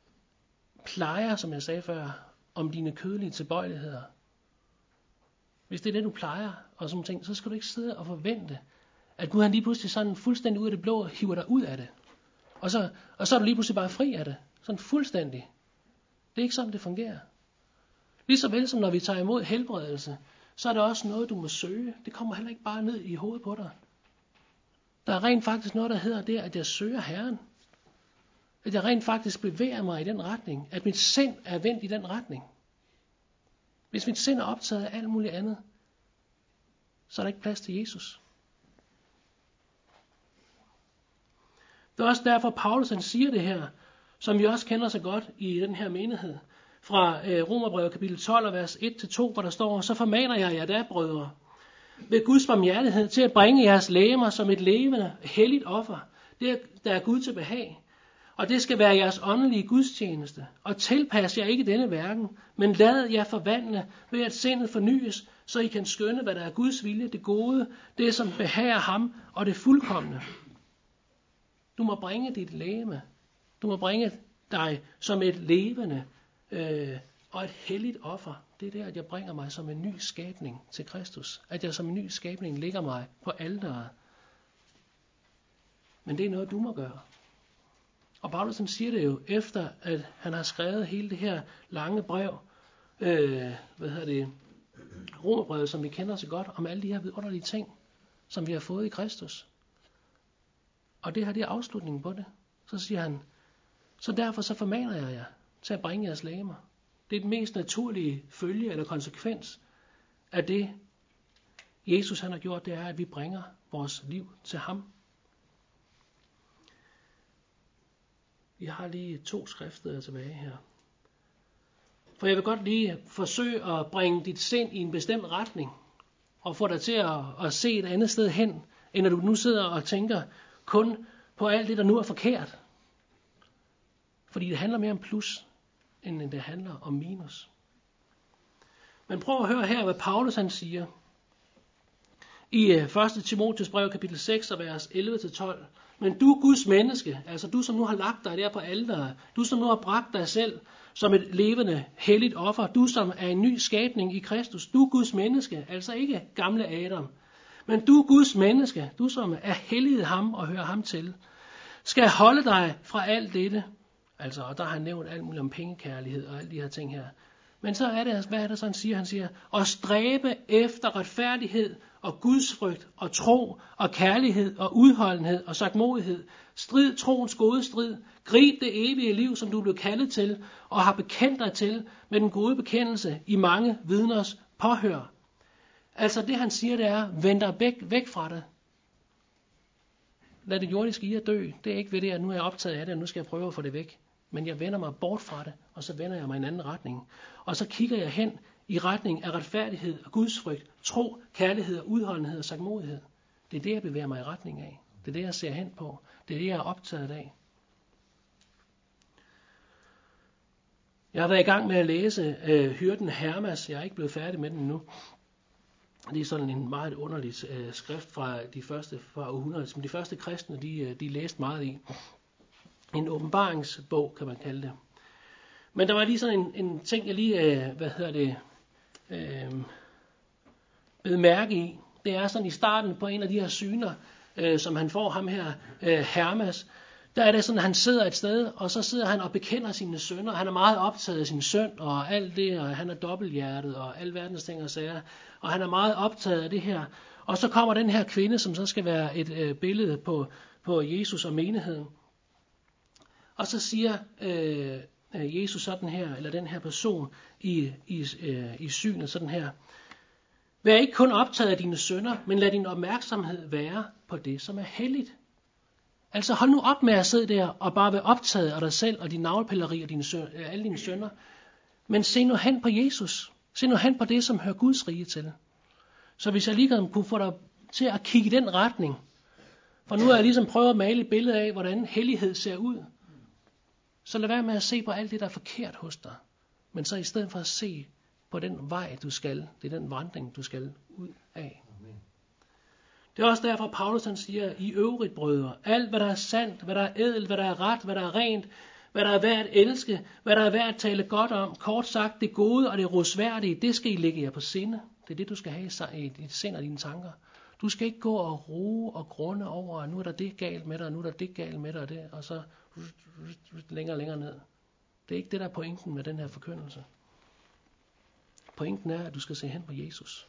plejer, som jeg sagde før, om dine kødelige tilbøjeligheder, hvis det er det, du plejer, og sådan ting, så skal du ikke sidde og forvente, at Gud han lige pludselig sådan fuldstændig ud af det blå hiver dig ud af det. Og så er du lige pludselig bare fri af det. Sådan fuldstændig. Det er ikke sådan, det fungerer. Lige så vel som når vi tager imod helbredelse, så er det også noget, du må søge. Det kommer heller ikke bare ned i hovedet på dig. Der er rent faktisk noget, der hedder det, at jeg søger Herren. At jeg rent faktisk bevæger mig i den retning. At mit sind er vendt i den retning. Hvis mit sind er optaget af alt muligt andet, så er der ikke plads til Jesus. Det er også derfor, Paulus han siger det her, som vi også kender så godt i den her menighed. Fra Romerbrevet kapitel 12, og vers 1-2, hvor der står, så formaner jeg jer da, brødre, ved Guds barmhjertighed til at bringe jeres legemer som et levende, helligt offer, det der er Gud til behag. Og det skal være jeres åndelige gudstjeneste. Og tilpas jer ikke denne verden, men lad jer forvandle ved at sindet fornyes, så I kan skønne, hvad der er Guds vilje, det gode, det som behager ham, og det fuldkomne. Du må bringe dit legeme. Du må bringe dig som et levende og et helligt offer. Det er det, at jeg bringer mig som en ny skabning til Kristus. At jeg som en ny skabning lægger mig på alteret. Men det er noget, du må gøre. Og Paulus siger det jo, efter at han har skrevet hele det her lange brev, Romerbrevet, som vi kender så godt, om alle de her vidunderlige ting, som vi har fået i Kristus. Og det her, det er afslutningen på det. Så siger han, så derfor så formaner jeg jer til at bringe jeres legemer. Det er den mest naturlige følge eller konsekvens af det, Jesus han har gjort, det er, at vi bringer vores liv til ham. Vi har lige 2 skriftsteder tilbage her. For jeg vil godt lige forsøge at bringe dit sind i en bestemt retning, og få dig til at se et andet sted hen, end at du nu sidder og tænker kun på alt det, der nu er forkert. Fordi det handler mere om plus, end det handler om minus. Men prøv at høre her, hvad Paulus han siger. I 1. Timotheus brev, kapitel 6, vers 11-12. Men du, Guds menneske, altså du, som nu har lagt dig der på alteret, du, som nu har bragt dig selv som et levende, helligt offer, du, som er en ny skabning i Kristus, du, Guds menneske, altså ikke gamle Adam, men du, Guds menneske, du, som er helliget ham og hører ham til, skal holde dig fra alt dette. Altså, og der har han nævnt alt muligt om pengekærlighed og alle de her ting her. Men så er det, hvad er det så han siger? Han siger, og stræbe efter retfærdighed og gudsfrygt og tro og kærlighed og udholdenhed og sagtmodighed. Strid troens gode strid. Grib det evige liv, som du blev kaldet til og har bekendt dig til med den gode bekendelse i mange vidners påhør. Altså det han siger, det er, vend dig væk fra det. Lad det jordiske i at dø. Det er ikke ved det, at nu er jeg optaget af det, og nu skal jeg prøve at få det væk. Men jeg vender mig bort fra det, og så vender jeg mig i en anden retning. Og så kigger jeg hen i retning af retfærdighed og gudsfrygt, tro, kærlighed og udholdenhed og sagtmodighed. Det er det, jeg bevæger mig i retning af. Det er det, jeg ser hen på. Det er det, jeg er optaget af. Jeg har været i gang med at læse hyrden Hermas. Jeg er ikke blevet færdig med den endnu. Det er sådan en meget underlig skrift fra århundredet, som de første kristne de læste meget i. En åbenbaringsbog, kan man kalde det. Men der var lige sådan en ting, jeg lige, bed mærke i. Det er sådan i starten på en af de her syner, som han får, ham her, Hermas. Der er det sådan, at han sidder et sted, og så sidder han og bekender sine sønner. Han er meget optaget af sin søn, og alt det, og han er dobbelthjertet, og al verdens ting og sager. Og han er meget optaget af det her. Og så kommer den her kvinde, som så skal være et billede på Jesus og menigheden. Og så siger Jesus sådan her, eller den her person i synet sådan her. Vær ikke kun optaget af dine synder, men lad din opmærksomhed være på det, som er helligt. Altså hold nu op med at sidde der og bare være optaget af dig selv og din navlepilleri og alle dine synder. Men se nu hen på Jesus. Se nu hen på det, som hører Guds rige til. Så hvis jeg lige kunne få dig til at kigge i den retning. For nu har jeg ligesom prøvet at male et billede af, hvordan hellighed ser ud. Så lad være med at se på alt det, der er forkert hos dig. Men så i stedet for at se på den vej, du skal. Det er den vandring, du skal ud af. Det er også derfor, Paulus han siger, i øvrigt brødre, alt hvad der er sandt, hvad der er ædelt, hvad der er ret, hvad der er rent, hvad der er værd at elske, hvad der er værd at tale godt om, kort sagt det gode og det rosværdige, det skal I lægge jer på sinde. Det Det er det, du skal have i dit sind og dine tanker. Du skal ikke gå og roe og grunde over, at nu er der det galt med dig, og nu er der det galt med dig, og det, og så længere og længere ned. Det er ikke det, der er pointen med den her forkyndelse. Pointen er, at du skal se hen på Jesus.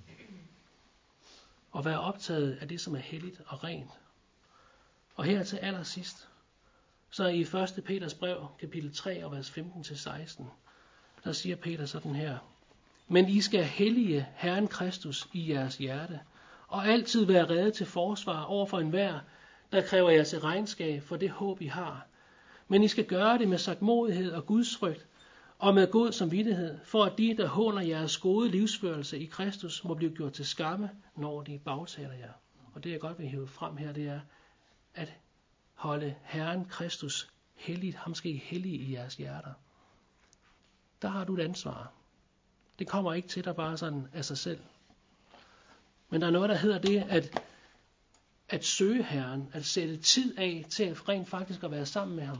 Og være optaget af det, som er helligt og rent. Og her til allersidst, så i 1. Peters brev, kapitel 3, vers 15-16, der siger Peter sådan her: Men I skal hellige Herren Kristus i jeres hjerte, og altid være rede til forsvar over for enhver, der kræver jer til regnskab for det håb, I har. Men I skal gøre det med sagtmodighed og gudsfrygt, og med god samvittighed, for at de, der håner jeres gode livsførelse i Kristus, må blive gjort til skamme, når de bagtaler jer. Og det, jeg godt vil hæve frem her, det er, at holde Herren Kristus helligt, ham skal I hellige i jeres hjerter. Der har du et ansvar. Det kommer ikke til dig bare sådan af sig selv. Men der er noget, der hedder det, at søge Herren, at sætte tid af til at rent faktisk at være sammen med ham.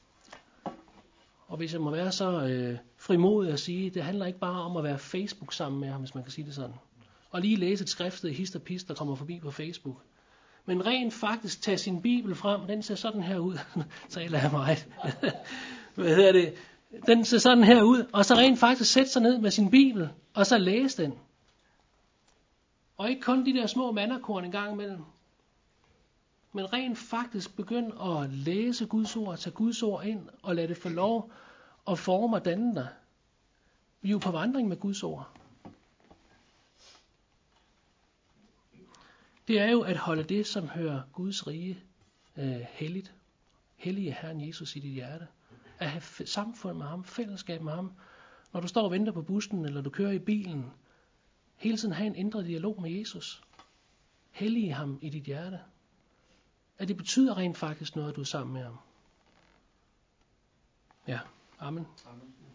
Og hvis jeg må være så frimodig at sige, det handler ikke bare om at være Facebook sammen med ham, hvis man kan sige det sådan. Og lige læse et skriftet hist og pist, der kommer forbi på Facebook. Men rent faktisk tage sin bibel frem, og den ser sådan her ud. Taler jeg meget. Den ser sådan her ud, og så rent faktisk sætte sig ned med sin bibel, og så læse den. Og ikke kun de der små manderkorn en gang imellem. Men rent faktisk begynde at læse Guds ord, tage Guds ord ind, og lade det få lov at forme og danne dig. Vi er jo på vandring med Guds ord. Det er jo at holde det, som hører Guds rige helligt. Hellige Herren Jesus i dit hjerte. At have samfund med ham, fællesskab med ham. Når du står og venter på bussen, eller du kører i bilen. Hele tiden have en indre dialog med Jesus. Hellige ham i dit hjerte. At det betyder rent faktisk noget, at du er sammen med ham. Ja, amen. Amen.